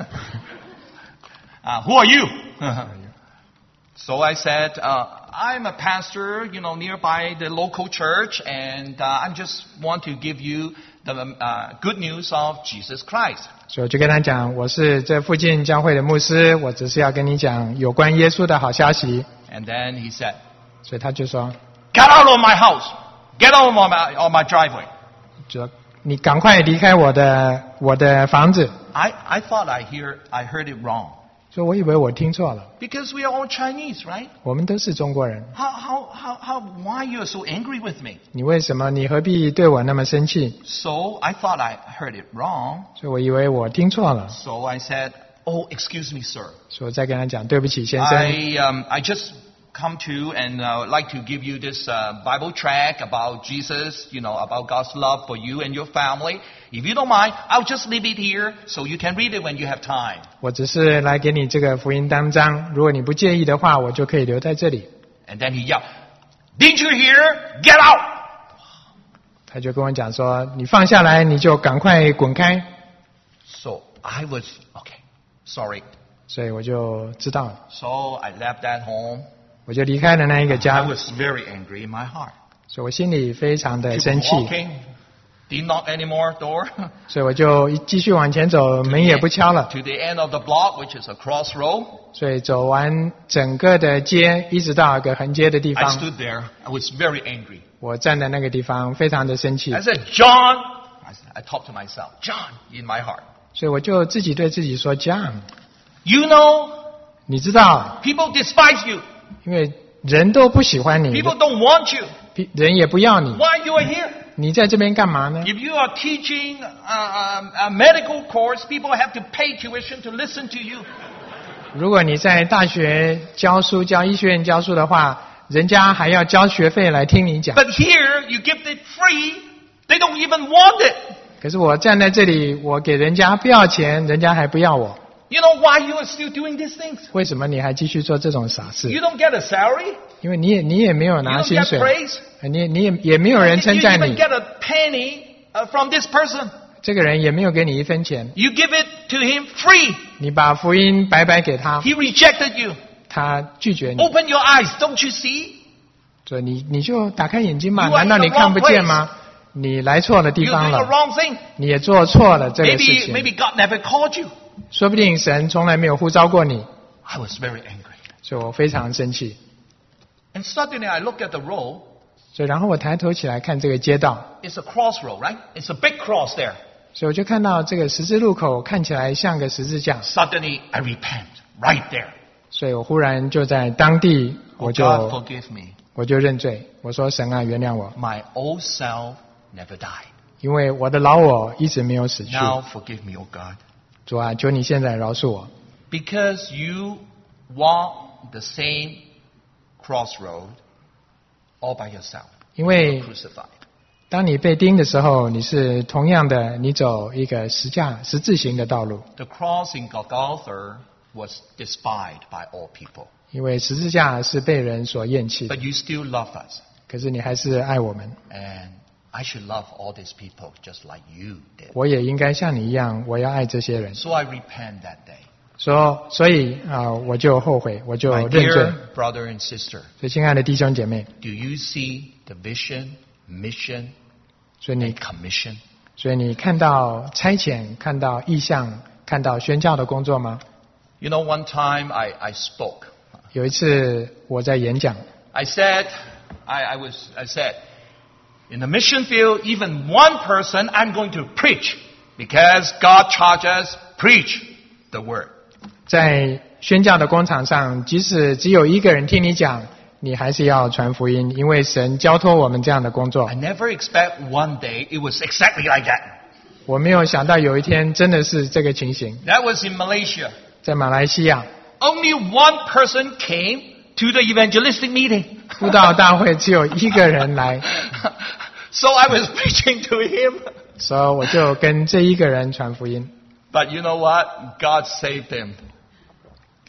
uh, who are you? So I said, uh, I'm a pastor, you know, nearby the local church, and uh, I just want to give you the uh, good news of Jesus Christ. 所以我就跟他讲，我是这附近教会的牧师，我只是要跟你讲有关耶稣的好消息。 And then he said, 所以他就说 get out of my house. Get out of my, of my driveway. 就说你赶快离开我的我的房子。 I, I thought I, hear, I heard it wrong. 所以我以为我听错了。 Because we are all Chinese, right? 我们都是中国人， How, how, how, how, why you are so angry with me? 你为什么你何必对我那么生气？ So I thought I heard it wrong. 所以我以为我听错了， So I said, oh, excuse me, sir. 所以我再跟他讲对不起，先生。 I, um, I just come to and uh, like to give you this uh, Bible tract about Jesus, you know, about God's love for you and your family. If you don't mind, I'll just leave it here so you can read it when you have time. 我只是来给你这个福音单张，如果你不介意的话，我就可以留在这里。 And then he yelled, didn't you hear? Get out! 他就跟我讲说：“你放下来，你就赶快滚开。 So I was, okay, sorry. ” 所以我就知道了， So I left that home. 我就离开了那一个 I 家， was very angry in my heart. 所以我心里非常的 Keep 生 on 气， walking. Didn't knock any more door. 所以我就继续往前走，门也不敲了。 To the end of the block, which is a crossroad. 所以走完整个的街，一直到一个横街的地 I 方， stood there. I was very angry. 我站在那个地方，非常的生气 I，said, John. I, said, I talked to myself. John, in my heart. 所以我就自己对自己说：“John， You know, 你知道， people despise you. 因为人都不喜欢你， People don't want you. 人也不要你， Why you are here? 你在这边干嘛呢？ If you are teaching a, a, a medical course, people have to pay tuition to listen to you. 如果你在大学教书、教医学院教书的话，人家还要交学费来听你讲。 But here, you give it free. They don't even want it. 可是我站在这里，我给人家不要钱，人家还不要我。 You know why you are still doing these things? 为什么你还继续做这种傻事？ You don't get a salary. 因为你也你也没有 You 拿 don't 薪 get 水， praise. 你也你也也没有人 You 称赞 even 你， get a penny uh, from this person. 这个人也没有给你一分钱， You give it to him free. 你把福音白白给他， He rejected you. 他拒绝你， Open your eyes. Don't you see? 所以你你就打开眼睛嘛， You are 难道 in 你 the 看不 wrong 见吗？你来错了地 You're 方 doing the 了， wrong thing. 你也做错了这个事 Maybe, 情， maybe God never called you. 说不定神从来没有呼召过你， I was very angry. 所以我非常生气。 And suddenly I look at the road. 所以然后我抬头起来看这个街道， It's a crossroad, right? It's a big cross there. 所以我就看到这个十字路口看起来像个十字架， Suddenly I repent right there. 所以我忽然就在当地， Oh, 我 God, 就 forgive me. 我就认罪，我说神啊，原谅我， My old self never died. 因为我的老我一直没有死去。 Now forgive me, oh God. 主啊，求你现在饶恕我， Because you walk the same crossroad all by yourself. 因为 Crucified. 当你被钉的时候，你是同样的，你走一个十架十字形的道路， The cross in Golgotha was despised by all people. 因为十字架是被人所厌弃的 But，you still love us. 可是你还是爱我们。 And I should love all these people just like you did. 我也应该像你一样，我要爱这些人。 So I repent that day. 说，所以啊、呃我就后悔，我就 My 认罪。 dear brother and sister, 所以，亲爱的弟兄姐妹， do you see the vision, mission, 所以你 and commission? 所以你看到差遣，看到意向，看到宣教的工作吗？ You know, one time I, I spoke. 有一次我在演讲， I said, I, I was, I said, in the mission field, even one person, I'm going to preach because God charges preach the word. 在宣教的工场上，即使只有一个人听你讲，你还是要传福音，因为神交托我们这样的工作 I。never expect one day it was exactly like that. 我没有想到有一天真的是这个情形。 That was in Malaysia. 在马来西亚， Only one person came to the evangelistic meeting. 布道大会只有一个人来， So I was preaching to him. 所以我就跟这一个人传福音。 But you know what? God saved him.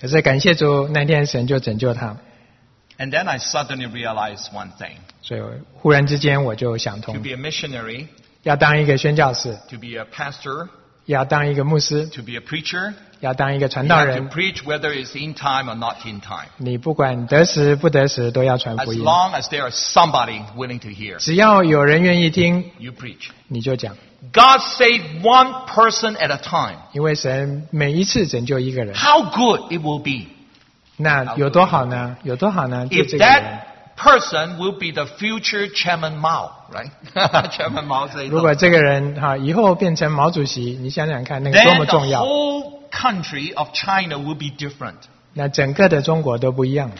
可是感谢主，那天神就拯救他。 And then I suddenly realized one thing. 所以忽然之间我就想 To 通， be a missionary, 要当一个宣教士， to be a pastor, 要当一个牧师， to be a preacher, 要当一个传 you 道 have 人 to。preach whether it's in time or not in time. 你不管得时不得时，都要传 As 福音。 long as there is somebody willing to hear, 只要有人愿意听， you preach. 你就讲。 God saved one person at a time. 因为神每一次拯救一个人， How good it will be 那有多好呢？有多好呢？就 if 这个人， that person will be the future Chairman Mao, right? Chairman Mao says. 如果这个人哈以后变成毛主席，你想想看，那个多 Then 么 the 重要。 whole country of China will be different. 那整个的中国都不一样了。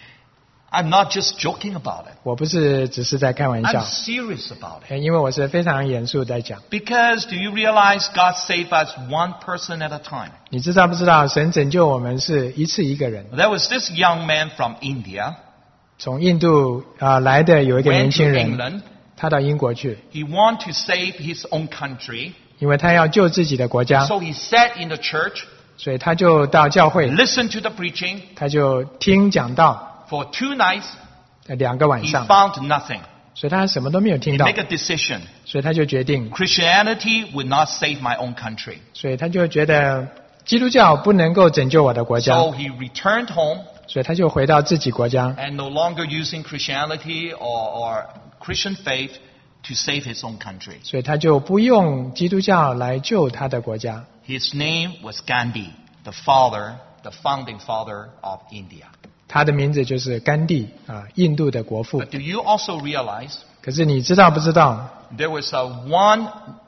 I'm not just joking about it. 我不是只是在开玩 I'm 笑， serious about it. 因为我是非常严肃在讲。 Because do you realize God saved us one person at a time? 你知道不知道，神拯救我们是一次一个人。 There was this young man from India 从印度啊、呃来的有一个年 went to 轻人， England. 他到英国去， He wanted to save his own country. 因为他要救自己的国家， So he sat in the church, 所以他就到教会， listened to the preaching. 他就听讲道 For two nights, 呃两个晚 he 上， found nothing. 所以他什么都没有听 He 到， made a decision. 所以他就决定， Christianity would not save my own country. 所以他就觉得基督教不能够拯救我的国家， So he returned home 所以他就回到自己国家， and no longer using Christianity or, or Christian faith to save his own country. 所以他就不用基督教来救他的国家。 His name was Gandhi, the father, the founding father of India. 他的名字就是甘地啊，印度的国父。 But do you also realize 可是你知道不知道， there was a one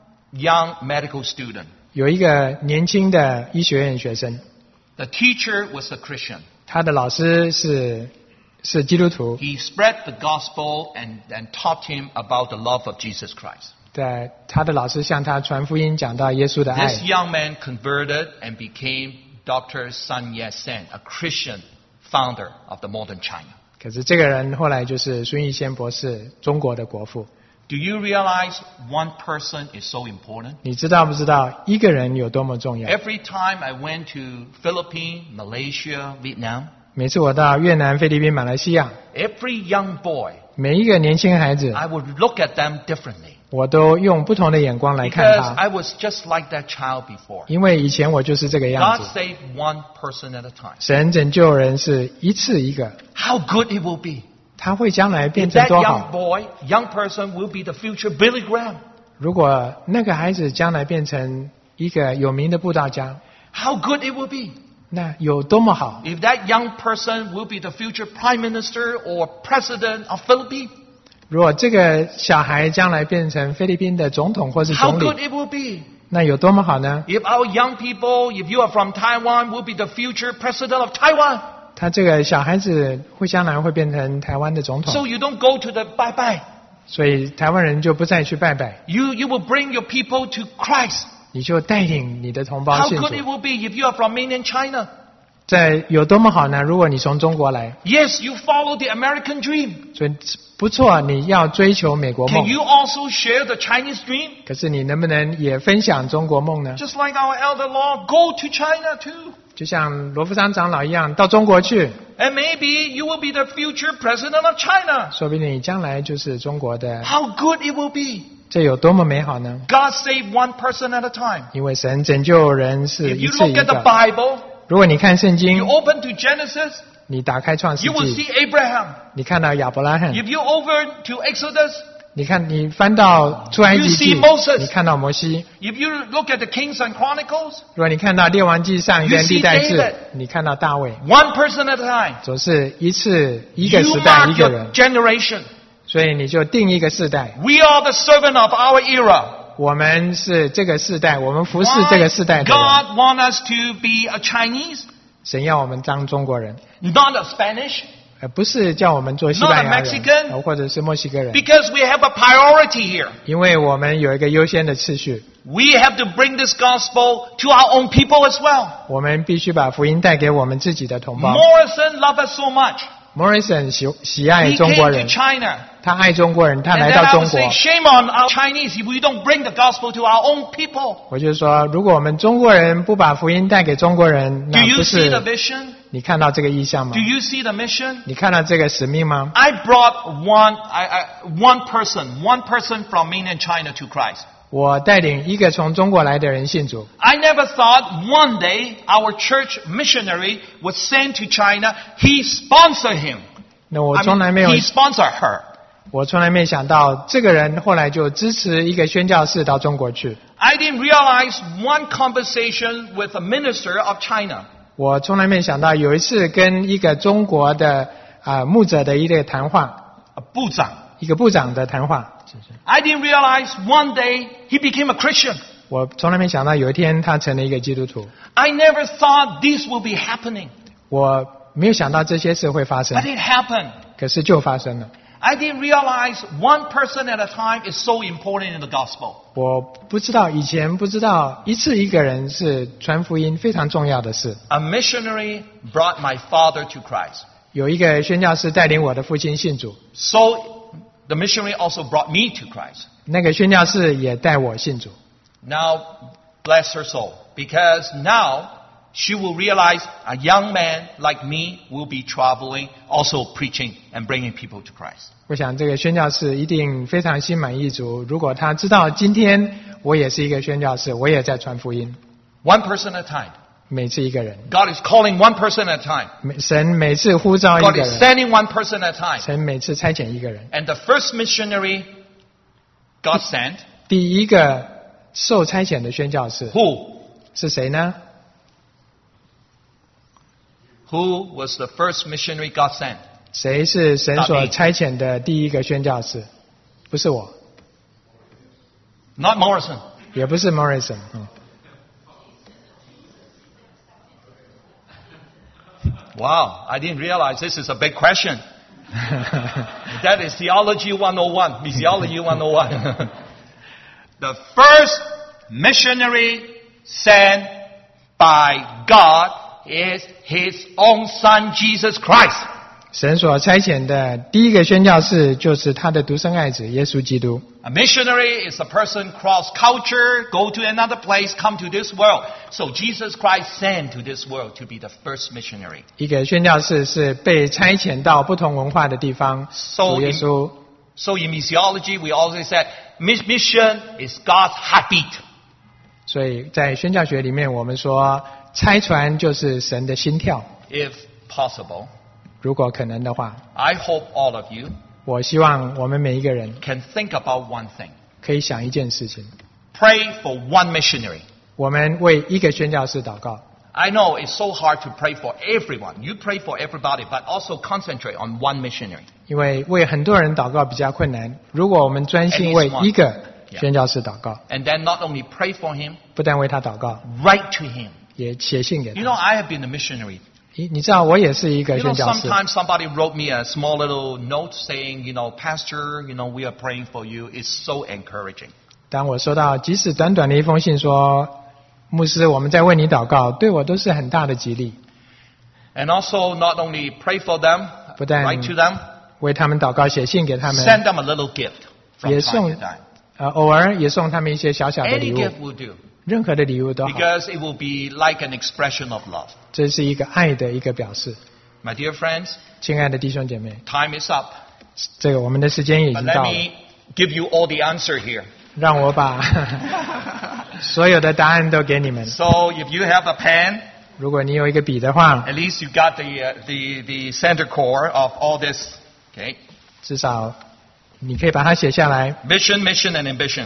young medical student? 有一个年轻的医学院学生， The teacher was a Christian. 他的老师是是基督徒， He spread the gospel and, and taught him about the love of Jesus Christ. 在他的老师向他传福音，讲到耶稣的爱 This。young man converted and became Doctor Sun Yat-sen, a Christian founder of the modern China. 可是这个人后来就是孙逸仙博士，中国的国父。 Do you realize one person is so important? 你知道不知道一个人有多么重要？ Every time I went to Philippines, Malaysia, Vietnam, 每次我到越南、菲律宾、马来西亚， every young boy, 每一个年轻孩子， I would look at them differently. 我都用不同的眼光来看 Because 他， I was just like that child before. 因为以前我就是这个样 God 子。 saved one person at a time. 神拯救人是一次一个， How good it will be. 他会将来变 If 成 that 多 young 好。 boy, young person will be the future Billy Graham. 如果那个孩子将来变成一个有名的布道家， How good it will be. 那有多么好！ If that young person will be the future prime minister or president of Philippines. 如果这个小孩将来变成菲律宾的总统或是 How 总 good 理， it will be. 那有多么好呢？ If our young people, if you are from Taiwan, will be the future president of Taiwan. 他这个小孩子会将来会变成台湾的总 So 统， you don't go to the bye bye. 所以台湾人就不再去拜拜， You, you will bring your people to Christ. 你就带领你的同胞 How 信 good it 主。 will be if you are from mainland China. 在有多么好呢？如果你从中国来， Yes, you follow the American dream. 所以不错，你要追求美国 Can 梦， you also share the Chinese dream? 可是你能不能也分享中国梦呢？ Just like our elder law, go to China too. 就像罗福山长老一样，到中国去， And maybe you will be the future president of China. 说不定你将来就是中国的， How good it will be. 这有多么美好呢？ God saved one person at a time. 因为神拯救人是 If 一 you 次 look 一 at the 个。 Bible, 如果你看圣 you 经， open to Genesis, 你打开创世 you will 纪， see Abraham. 你看到亚伯拉罕， If you over to Exodus, 你看你翻到出埃及 You 记 see Moses.， 你看到摩西； if you look at the Kings and Chronicles, 如果你看到列王记上 You 跟 see 历代志 David.， 你看到大卫， one person at a time. 总是一次一个 You 时代一 mark 个 your 人， generation. 所以你就定一个世代。 We are the servant of our era. 我们是这个世代，我们服侍这个世代的人。 God wants us to be a Chinese, 神要我们当中国人， not a Spanish, 而不是叫我们做西班牙 Not a Mexican. 人，呃或者是墨西哥人， because we have a priority here. 因为我们有一个优先的次序， We have to bring this gospel to our own people as well. 我们必须把福音带给我们自己的同胞。 Morrison loved us so much. Morrison 喜喜爱 He 中国 came 人 to，China. 他爱中国人，他 And 来 then 到 I 中 would 国 say,。shame on our Chinese if we don't bring the gospel to our own people. 我就说，如果我们中国人不把福音带给中国人， Do 那 you 不 see the 是 vision? 你看到这个意象吗 Do？you see the mission? 你看到这个使命吗？ I brought one, I, I, one person, one person from mainland China to Christ. 我带领一个从中国来的人信主。 I never thought one day our church missionary was sent to China. He sponsored him. 那我 I 从 mean, 来没有， he sponsored her. 我从来没想到这个人后来就支持一个宣教士到中国去。 I didn't realize one conversation with a minister of China. 我从来没想到有一次跟一个中国的啊、呃牧者的一个谈话， A 部长. 一个部长的谈话。 I didn't realize one day he became a Christian. 我从来没想到有一天他成了一个基督徒。 I never thought this would be happening. 我没有想到这些事会发生 But，it happened. 可是就发生了。 I didn't realize one person at a time is so important in the gospel. 我不知道以前不知道一次一个人是传福音非常重要的事。 A missionary brought my father to Christ. 有一个宣教士带领我的父亲信主， So the missionary also brought me to Christ. 那个宣教士也带我信主。 Now, bless her soul. Because now she will realize a young man like me will be traveling, also preaching and bringing people to Christ. 我想这个宣教士一定非常心满意足。如果他知道今天我也是一个宣教士，我也在传福音， One person at a time. 每次一个人， God is calling one person at a time. 每神每次呼召一 God 个 is 人， sending one person at a time. 神每次差遣一个人。 And the first missionary God sent, 第一个受差遣的宣教士 who? 是谁呢？ Who was the first missionary God sent? 谁是神所大卫差遣的第一个宣教士？不是我， Not Morrison. 也不是 Morrison。嗯 Wow, I didn't realize this is a big question. That is theology one oh one, missiology one oh one. The first missionary sent by God is His own Son, Jesus Christ. 神所差遣的第一个宣教士就是他的独生爱子耶稣基督。 A missionary is a person cross culture, go to another place, come to this world. So Jesus Christ sent to this world to be the first missionary. 一个宣教士是被差遣到不同文化的地方。 So 主耶 in, 稣， so in missiology, we always said mission is God's heartbeat. 所以在宣教学里面，我们说差传就是神的心跳。 If possible, 如果可能的话， I hope all of you 我希望我们每一个人 can think about one thing. 可以想一件事情： Pray for one missionary. 我们为一个宣教士祷告。 I know it's so hard to pray for everyone. You pray for everybody, but also concentrate on one missionary. 因为为很多人祷告比较困难。如果我们专心为一个宣教士祷告， And then not only pray for him, 不但为他祷告， write to him. 也写信给 You 他。 know, I have been a missionary. 你你知道，我也是一个 You know, 宣教士。 sometimes somebody wrote me a small little note saying, you know, Pastor, you know, we are praying for you. It's so encouraging. 当我收到即使短短的一封信说，牧师，我们在为你祷告，对我都是很大的激励。 And also, not only pray for them, But then- write to them, 为他们祷告，写信给他们， send them a little gift from 也 time 送 to time. 呃偶尔也送他们一些小小的 Any 礼物， gift will do. 任何的礼物都好， Because it will be like an expression of love. 这是一个爱的一个表示。 My dear friends, 亲爱的弟兄姐妹， time is up. 这个我们的时间已 But 经 let 到了， me give you all the answer here. 让我把所有的答案都给你们。 So if you have a pen, 如果你有一个笔的话， at least you got the, uh, the, the center core of all this. Okay? 至少你可以把它写下来。 Vision, mission, and ambition.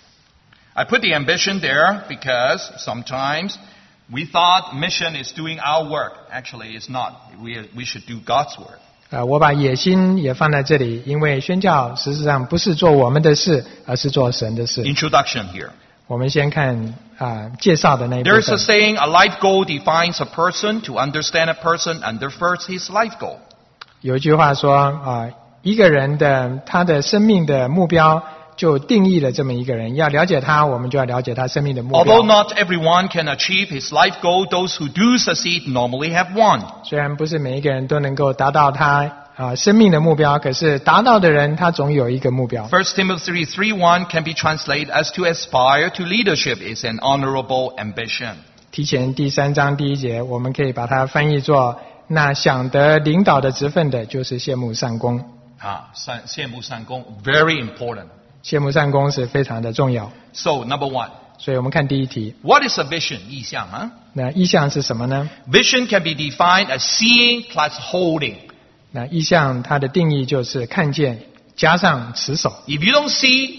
I put the ambition there because sometimes we thought mission is doing our work. Actually, it's not. We, we should do God's work. 呃，我把野心也放在这里，因为宣教实际上不是做我们的事，而是做神的事。 Introduction here. 我们先看啊、介绍的那一部 There's a 分。 saying, a life goal defines a person. To understand a person, understand his life goal. 有一句话说啊、一个人的他的生命的目标， 就定义了这么一个人。要了解他，我们就要了解他生命的目 Although 标。 not everyone can achieve his life goal, those who do succeed normally have one. 虽然不是每一个人都能够达到他啊生命的目标，可是达到的人他总有一个目标。 First Timothy three one can be translated as to aspire to leadership is an honorable ambition. 提前第三章第一节，我们可以把它翻译作：那想得领导的职分的，就是羡慕善功。 啊，善羡慕善功 very important. 羡慕善功是非常的重要。 So number one, 所以我们看第一题， what is a vision? 意象啊。 那意象是什么呢？ Vision can be defined as seeing plus holding. 那意象它的定义就是看见加上持守。 If you don't see,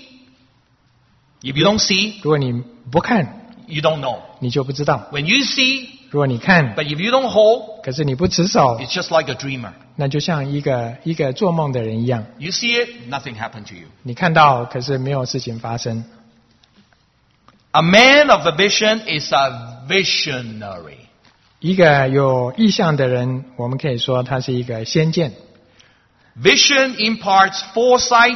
if you don't see, 如果你不看， you don't know. 你就不知道； When you see, 如果你看， but if you don't hold, 可是你不持守， it's just like a dreamer. 那就像一个一个做梦的人一样。 You see it, nothing happened to you. 你看到，可是没有事情发生。 A man of a vision is a visionary. 一个有意象的人，我们可以说他是一个先见。 Vision imparts foresight,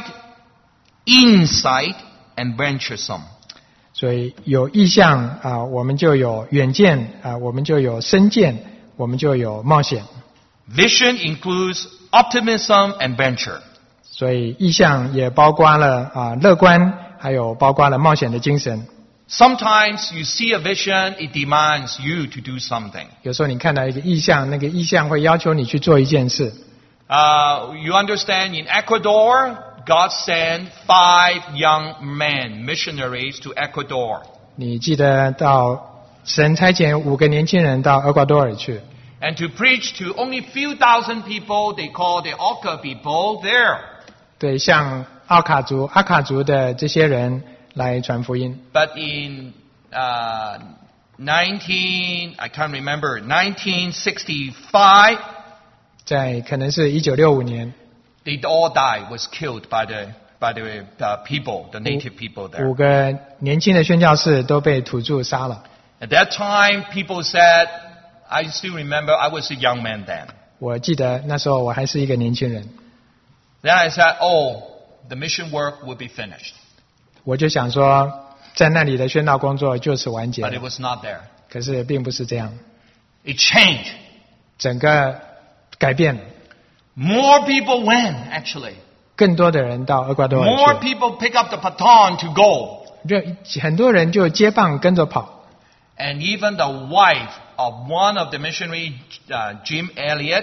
insight, and venturesome. 所以有意象啊，我们就有远见啊，我们就有深见，我们就有冒险。 Vision includes optimism and venture. 所以意象也包括了啊乐观，还有包括了冒险的精神。 Sometimes you see a vision, it demands you to do something. 有时候你看到一个意象，那个意象会要求你去做一件事。 Uh, you understand in Ecuador, God sent five young men, missionaries to Ecuador. 你记得到神差遣五个年轻人到厄瓜多尔去， And to preach to only few thousand people, they call the Auca people there. 对，向奥卡族、阿卡族的这些人来传福音。 But in uh, nineteen, I can't remember, nineteen sixty-five, 在可能是一九六五年， they all died, was killed by the by the uh, people, the native people 五 there. 个年轻的宣教士都被土著杀了。 At that time, people said, I still remember, I was a young man then. 我记得那时候我还是一个年轻人， Then I said, oh, the mission work will be finished. 我就想说，在那里的宣道工作就此完结 But 了。 it was not there. 可是并不是这样， It changed. 整个改变了， More people went, actually. 更多的人到厄瓜多 More 尔去， people pick up the baton to go. 就很多人就接棒跟着跑。 And even the wife of one of the missionary, uh, Jim Elliot,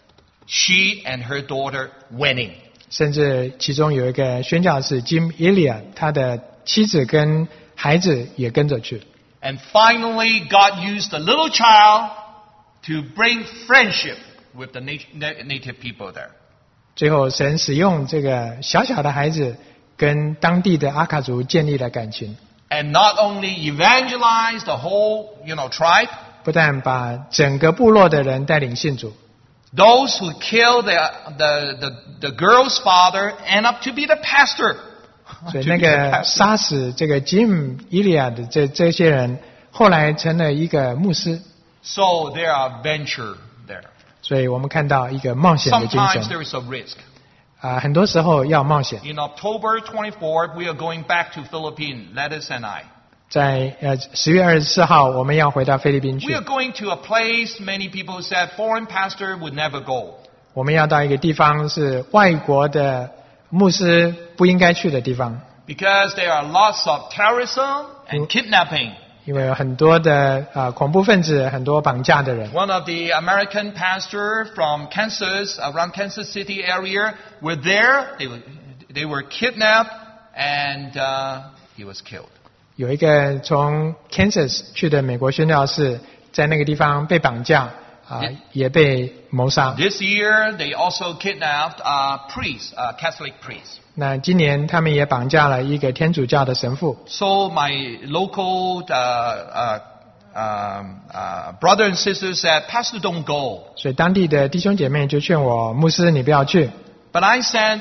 she and her daughter went in. 甚至其中有一个宣教士 Jim Elliot， 他的妻子跟孩子也跟着去。 And finally, God used the little child to bring friendship with the nat- na- native people there. 最后，神使用这个小小的孩子跟当地的阿卡族建立了感情， And not only evangelize the whole, you know, tribe, 不但把整个部落的人带领信主， those who killed the, the, the, the girl's father end up to be the pastor. 所以 To 那 be the 个 pastor. 杀死这个 Jim Elliot 的这这些人，后来成了一个牧师。 So there are venture there. 所以我们看到一个冒险的精 Sometimes 神 there is a risk. 啊、很多时候要冒险。 In October twenty-fourth, we are going back to Philippines, Lettuce and I. 在呃十月二十四号，我们要回到菲律宾 We 去 are，going to a place many people said foreign pastor would never go. 我们要到一个地方是外国的牧师不应该去的地方， Because there are lots of terrorism and kidnapping. 因为有很多的啊、恐怖分子，很多绑架的人。 One of the American pastors from Kansas, around Kansas City area, were there. They were, they were kidnapped and uh, he was killed. 有一个从 Kansas 去的美国宣教士，在那个地方被绑架啊、也被谋杀。 This year, they also kidnapped a priest, a Catholic priest. 那今年他们也绑架了一个天主教的神父。 So my local uh, uh, um, uh, brother and sister said, Pastor, don't go. 所以当地的弟兄姐妹就劝我，牧师你不要去。 But I said,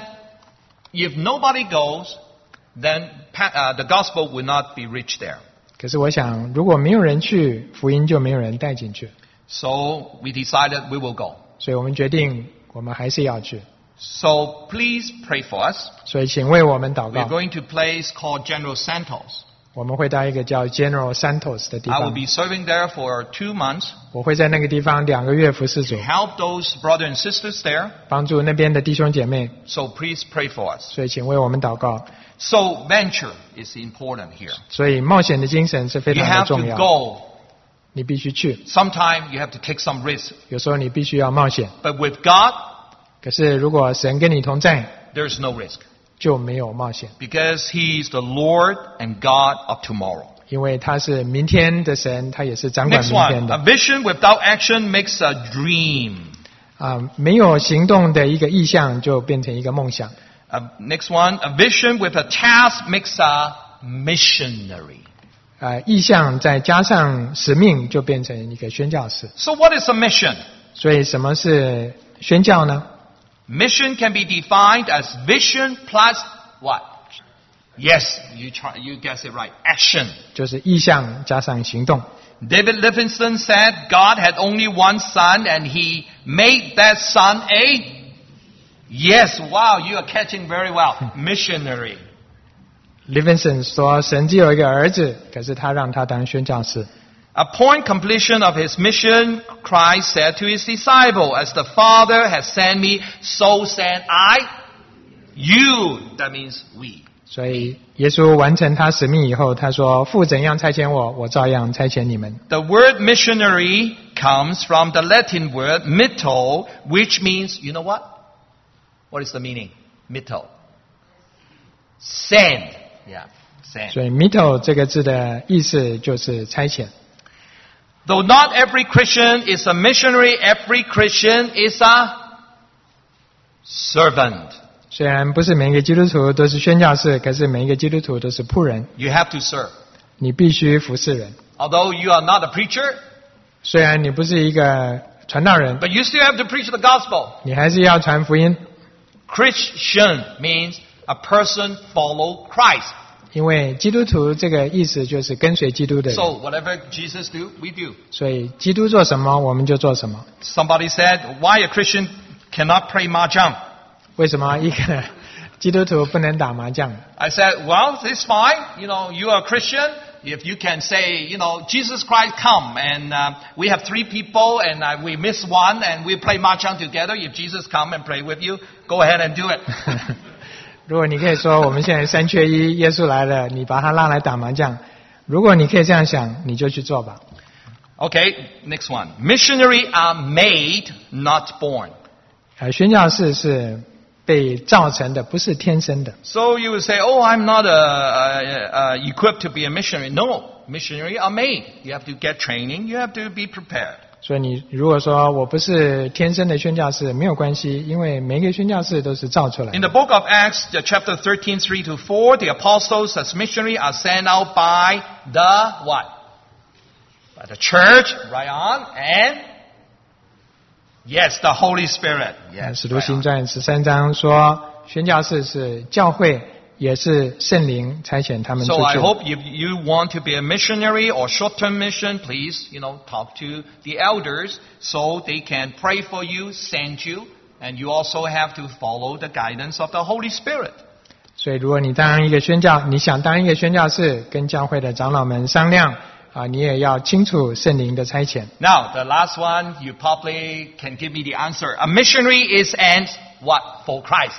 if nobody goes, then pa- uh, the gospel will not be reached there. 可是我想，如果没有人去，福音就没有人带进去。 So we decided we will go. 所以我们决定，我们还是要去。 So please pray for us. 所以请为我们祷 We're 告。 going to a place called General Santos. 我们会到一个叫 General Santos 的地 I will 方， be serving there for two months. 我会在那个地方两个月服侍主， Help those brothers and sisters there. 帮助那边的弟兄姐妹。 So please pray for us. 所以请为我们祷告。 So venture is important here. 所以冒险的精神是非 You 常的 have 重 to 要， go. 你必须去。 Sometimes you have to take some risk. 有时候你必须要冒险， But with God, 可是如果神跟你同在， there's no risk. 就没有冒险， Because He is the Lord and God of tomorrow. 因为他是明天的神，他也是掌管 Next 明天 one. 的 A。vision without action makes a dream. 啊，没有行动的一个意向就变成一个梦想。 Uh, next one. A vision with a task makes a missionary. 啊，意向再加上使命，就变成一个宣教士。 So what is a mission? 所以什么是宣教呢？ Mission can be defined as vision plus what? Yes, you try, you guess it right. Action. 就是意向加上行动。 David Livingstone said God had only one son and he made that son a yes, wow, you are catching very well. Missionary. Livingston 说，神只有一个儿子，可是他让他当宣教士。 Upon completion of his mission, Christ said to his disciple, as the Father has sent me, so send I you. That means we. 所以耶稣完成他使命以后，他说：“父怎样差遣我，我照样差遣你们。” The word missionary comes from the Latin word mitto, which means, you know what? What is the meaning? Mitto. Send. Yeah, send. 所以 “mitto” 这个字的意思就是差遣。 Though not every Christian is a missionary, every Christian is a servant. 虽然不是每一个基督徒都是宣教士，可是每一个基督徒都是仆人， You have to serve. 你必须服侍人。 Although you are not a preacher, 虽然你不是一个传道人， but you still have to preach the gospel. 你还是要传福音， Christian means a person follow Christ. 因为基督徒这个意思就是跟随基督的人。 So whatever Jesus do, we do. 所以基督做什么，我们就做什么。 Somebody said, why a Christian cannot play mahjong? 为什么一个基督徒不能打麻将？ I said, well, it's fine. You know, you are a Christian. If you can say, you know, Jesus Christ come and uh, we have three people and uh, we miss one and we play mahjong together. If Jesus come and play with you, go ahead and do it. 如果你可以说我们现在三缺一，耶稣来了，你把他拉来打麻将。如果你可以这样想，你就去做吧。 Okay, next one. Missionary are made, not born. 呃，宣教士是被造成的，不是天生的。 So you would say, oh, I'm not uh, uh, uh, equipped to be a missionary. No, missionary are made. You have to get training. You have to be prepared. 所以你如果说我不是天生的宣教士，没有关系，因为每一个宣教士都是造出来 In 的。 the book of Acts, the chapter thirteen, three to four, the apostles as missionary are sent out by the what? By the church, right on, and yes, the Holy Spirit. 呃 Yes, 使徒 right 行 on. 传十三章说，宣教士是教会，也是圣灵差遣他们出 So I 去。 hope if you want to be a missionary or short-term mission, please, you know, talk to the elders so they can pray for you, send you, and you also have to follow the guidance of the Holy Spirit. 所以如果你当一个宣教，你想当一个宣教士，跟教会的长老们商量啊，你也要清楚圣灵的差遣。 Now, the last one, you probably can give me the answer. A missionary is an what for Christ?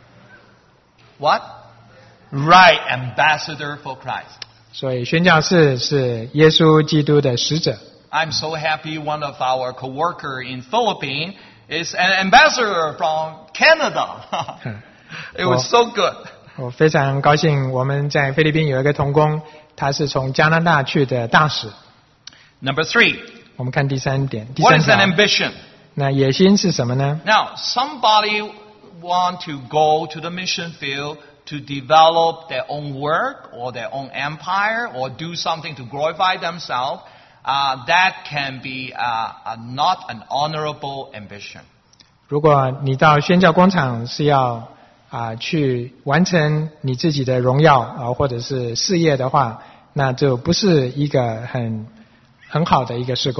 What? Right, ambassador for Christ. 所以宣教士是耶稣基督的使者。 I'm so happy one of our co-worker in Philippines is an ambassador from Canada. It was so good. 我非常高兴，我们在菲律宾有一个同工，他是从加拿大去的大使。 Number three, 我们看第三点，第 what 三 is an 条， ambition? 那野心是什么呢？ Now, somebody want to go to the mission field to develop their own work or their own empire or do something to glorify themselves. Uh, that can be uh, a, not an honorable ambition. 如果你到宣教工厂是要啊去完成你自己的荣耀啊或者是事业的话，那就不是一个很很好的一个事工。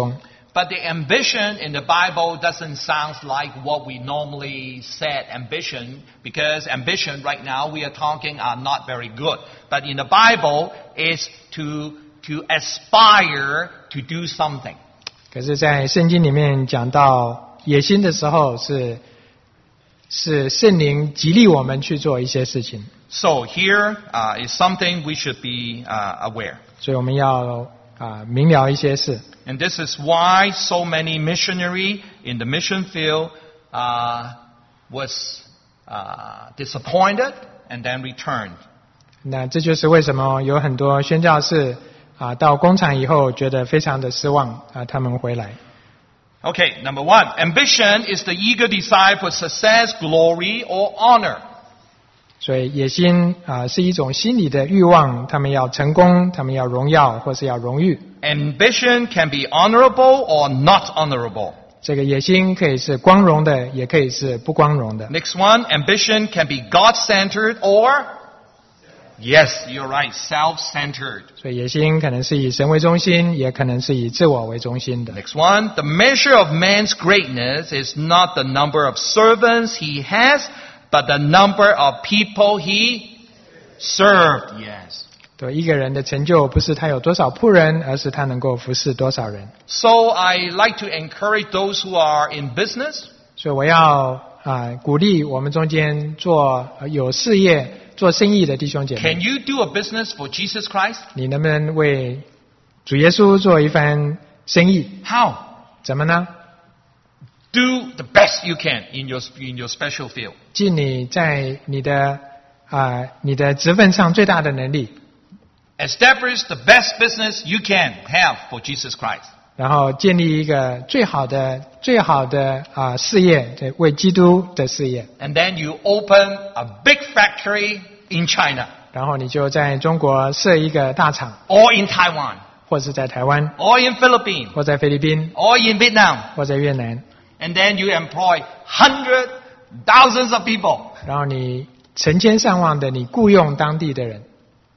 But the ambition in the Bible doesn't sound like what we normally said ambition, because ambition right now we are talking are not very good. But in the Bible, it's to to aspire to do something. 可是，在圣经里面讲到野心的时候是，是圣灵激励我们去做一些事情。 So here uh, is something we should be uh, aware. 所以我们要啊明了一些事。 And this is why so many missionary in the mission field uh, was uh, disappointed and then returned. 那这就是为什么有很多宣教士啊到工厂以后觉得非常的失望啊，他们回来。 Okay, number one, ambition is the eager desire for success, glory, or honor. 所以野心啊是一种心理的欲望，他们要成功，他们要荣耀，或是要荣誉。 Ambition can be honorable or not honorable. 这个野心可以是光荣的，也可以是不光荣的。 Next one, ambition can be God-centered or, yes, you're right, self-centered. 所以野心可能是以神为中心，也可能是以自我为中心的。 Next one, the measure of man's greatness is not the number of servants he has, but the number of people he served. Yes. 对一个人的成就，不是他有多少仆人，而是他能够服侍多少人。 So I like to encourage those who are in business. 所以我要啊鼓励我们中间做有事业、做生意的弟兄姐妹。 Can you do a business for Jesus Christ? 你能不能为主耶稣做一番生意？ How? 怎么呢？ Do the best you can in your in your special field. 尽你在你的啊、你的职分上最大的能力， Establish the best business you can have for Jesus Christ. 然后建立一个最好的、最好的啊、事业，对为基督的事业。 And then you open a big factory in China 然后你就在中国设一个大厂， or in Taiwan 或是在台湾， or in Philippines 或在菲律宾， or in Vietnam. 或在越南。 And then you employ hundreds, thousands of people. 然后你成千上万的你雇佣当地的人，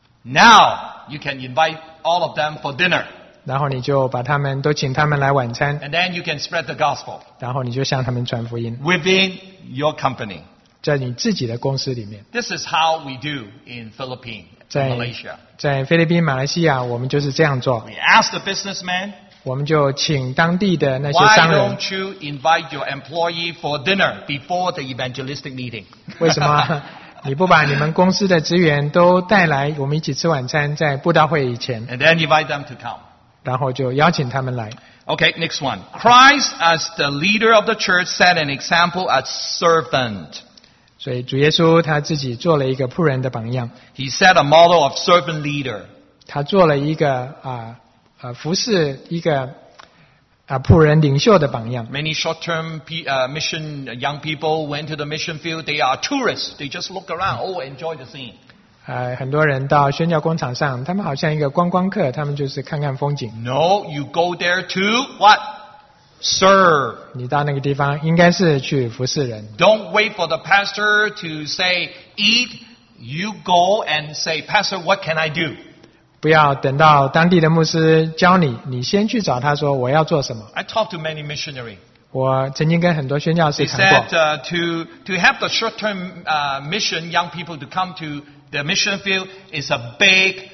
Now you can invite all of them for dinner. 然后你就把他们都请他们来晚餐， And then you can spread the gospel 然后你就向他们传福音， within your company. 在你自己的公司里面。 This is how we do in Philippines, 在 in Malaysia. 在菲律宾、马来西亚，我们就是这样做。 We ask the businessman, 我们就请当地的那些 why 商人， don't you invite your employee for dinner before the evangelistic meeting? 为什么你不把你们公司的职员都带来，我们一起吃晚餐，在布道会以前， And then invite them to come. 然后就邀请他们来。 Okay, next one. Christ, as the leader of the church, set an example as servant. 所以主耶稣他自己做了一个仆人的榜样， He set a model of servant leader. 他做了一个啊啊服侍一个啊仆人领袖的榜样。 Many short-term pe- uh, mission young people went to the mission field. They are tourists. They just look around. Oh, enjoy the scene. 呃，很多人到宣教工厂上，他们好像一个观光客，他们就是看看风景。 No, you go there to what? Serve. 你到那个地方应该是去服侍人， Don't wait for the pastor to say, eat. You go and say, Pastor, what can I do? 不要等到当地的牧师教你，你先去找他说我要做什么。 I talked to many missionaries. 我曾经跟很多宣教士 They 谈过 said，uh, to, to have the short-term uh, mission, young people to come to the mission field is a big...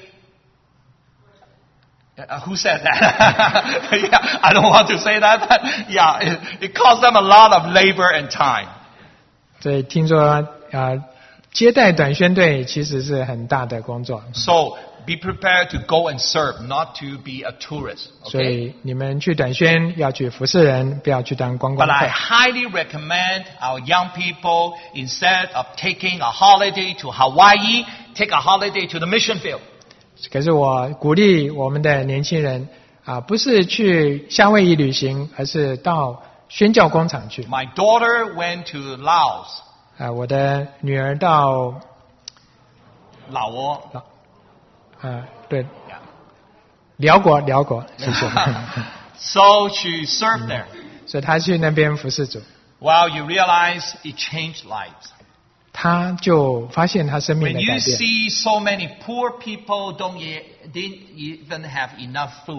Uh, who said that? yeah, I don't want to say that, but yeah, it, it costs them a lot of labor and time. 所以听说啊、呃接待短宣队其实是很大的工作， So be prepared to go and serve, not to be a tourist. 所 Okay? 以你们去短宣要去服侍人，不要去当观光 But I 客。 highly recommend our young people, instead of taking a holiday to Hawaii, take a holiday to the mission field. 可是我鼓励我们的年轻人啊，不是去夏威夷旅行，而是到宣教工厂去。 My daughter went to Laos. 啊，我的女儿到 Laos. 啊，对，辽国，辽国，谢谢。 So she served there. 所以她去那边服侍主， Well, you realize it changed lives. 她就发现她生命 When 的 you 改变。 see so many poor people don't e- didn't even have enough food.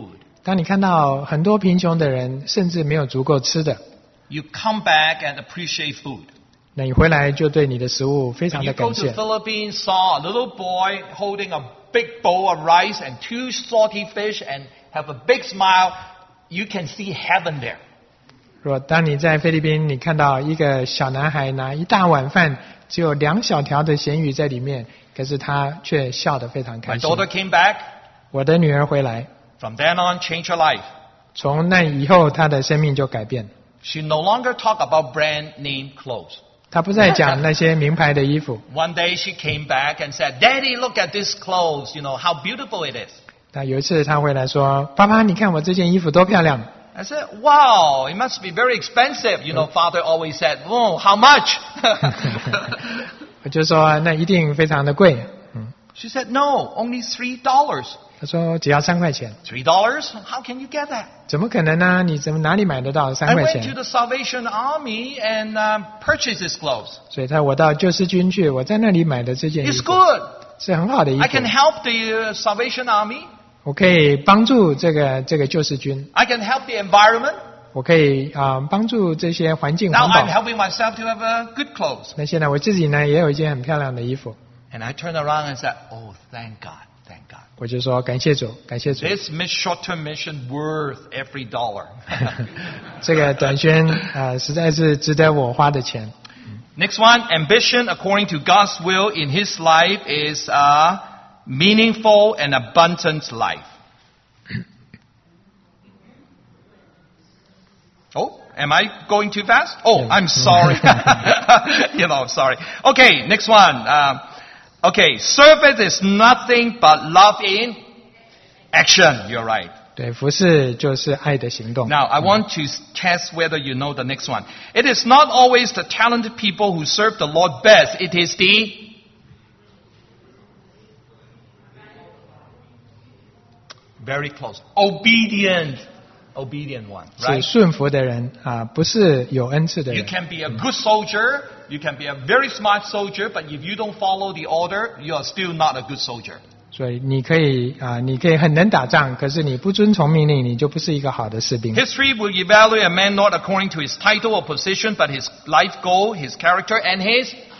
当你看到很多贫穷的人甚至没有足够吃的， you come back and appreciate food. 那你回来就对你的食物非 When 常 you 的 go 感 to 谢。 Philippines, saw a little boy holding a big bowl of rice and two salty fish and have a big smile, you can see heaven there. 若当你在菲律宾，你看到一个小男孩拿一大碗饭，只有两小条的咸鱼在里面，可是他却笑得非常 My 开心。 daughter came back. 我的女儿回来， From then on, changed her life. 从那以后，她的生命就改变。 She no longer talk about brand name clothes. 她不再讲那些名牌的衣服。 One day she came back and said, Daddy, look at this clothes. You know, how beautiful it is. 那有一次，她回来说：“爸爸，你看我这件衣服多漂亮。” I said, wow, it must be very expensive. You know, father always said, oh, how much? 我就说：“那一定非常的贵。” She said, no, only three dollars. 她说：“只要三块钱。 Three dollars? How can you get that? ” 怎么可能呢？你怎么哪里买得到三 I 块 went to 钱？ the Salvation Army and um, purchased this clothes. 所以他我到救世军去，我在那里买的这件衣 It's 服 good. 是很好的衣 I 服 can，help the uh, Salvation Army. 我可以帮助这个这个救世军， I can help the environment. 我可以啊、呃帮助这些环境 Now 环 I'm 保。 helping myself to have uh, good clothes. 那现在我自己呢也有一件很漂亮的衣服， And I turned around and said, oh, thank God, thank God. 我就说感谢主，感谢主。 This miss- short-term mission worth every dollar. 这个短宣啊、呃实在是值得我花的钱。 Next one, ambition according to God's will in his life is a meaningful and abundant life. Oh, am I going too fast? Oh, I'm sorry. you know, sorry. Okay, next one. Um, okay, service is nothing but love in action. You're right. 对，服侍就是爱的行动。 Now, I want to test whether you know the next one. It is not always the talented people who serve the Lord best. It is the very close, obedient, obedient one, 是 right? 顺服的人啊、不是有恩赐的 You 人。 can be a good soldier, you can be a very smart soldier, but if you don't follow the order, you are still not a good soldier. 所以你可以啊、你可以很能打仗，可是你不遵从命令，你就不是一个好的士兵。 History will evaluate a man not according to his title or position, but his life goal, his character, and his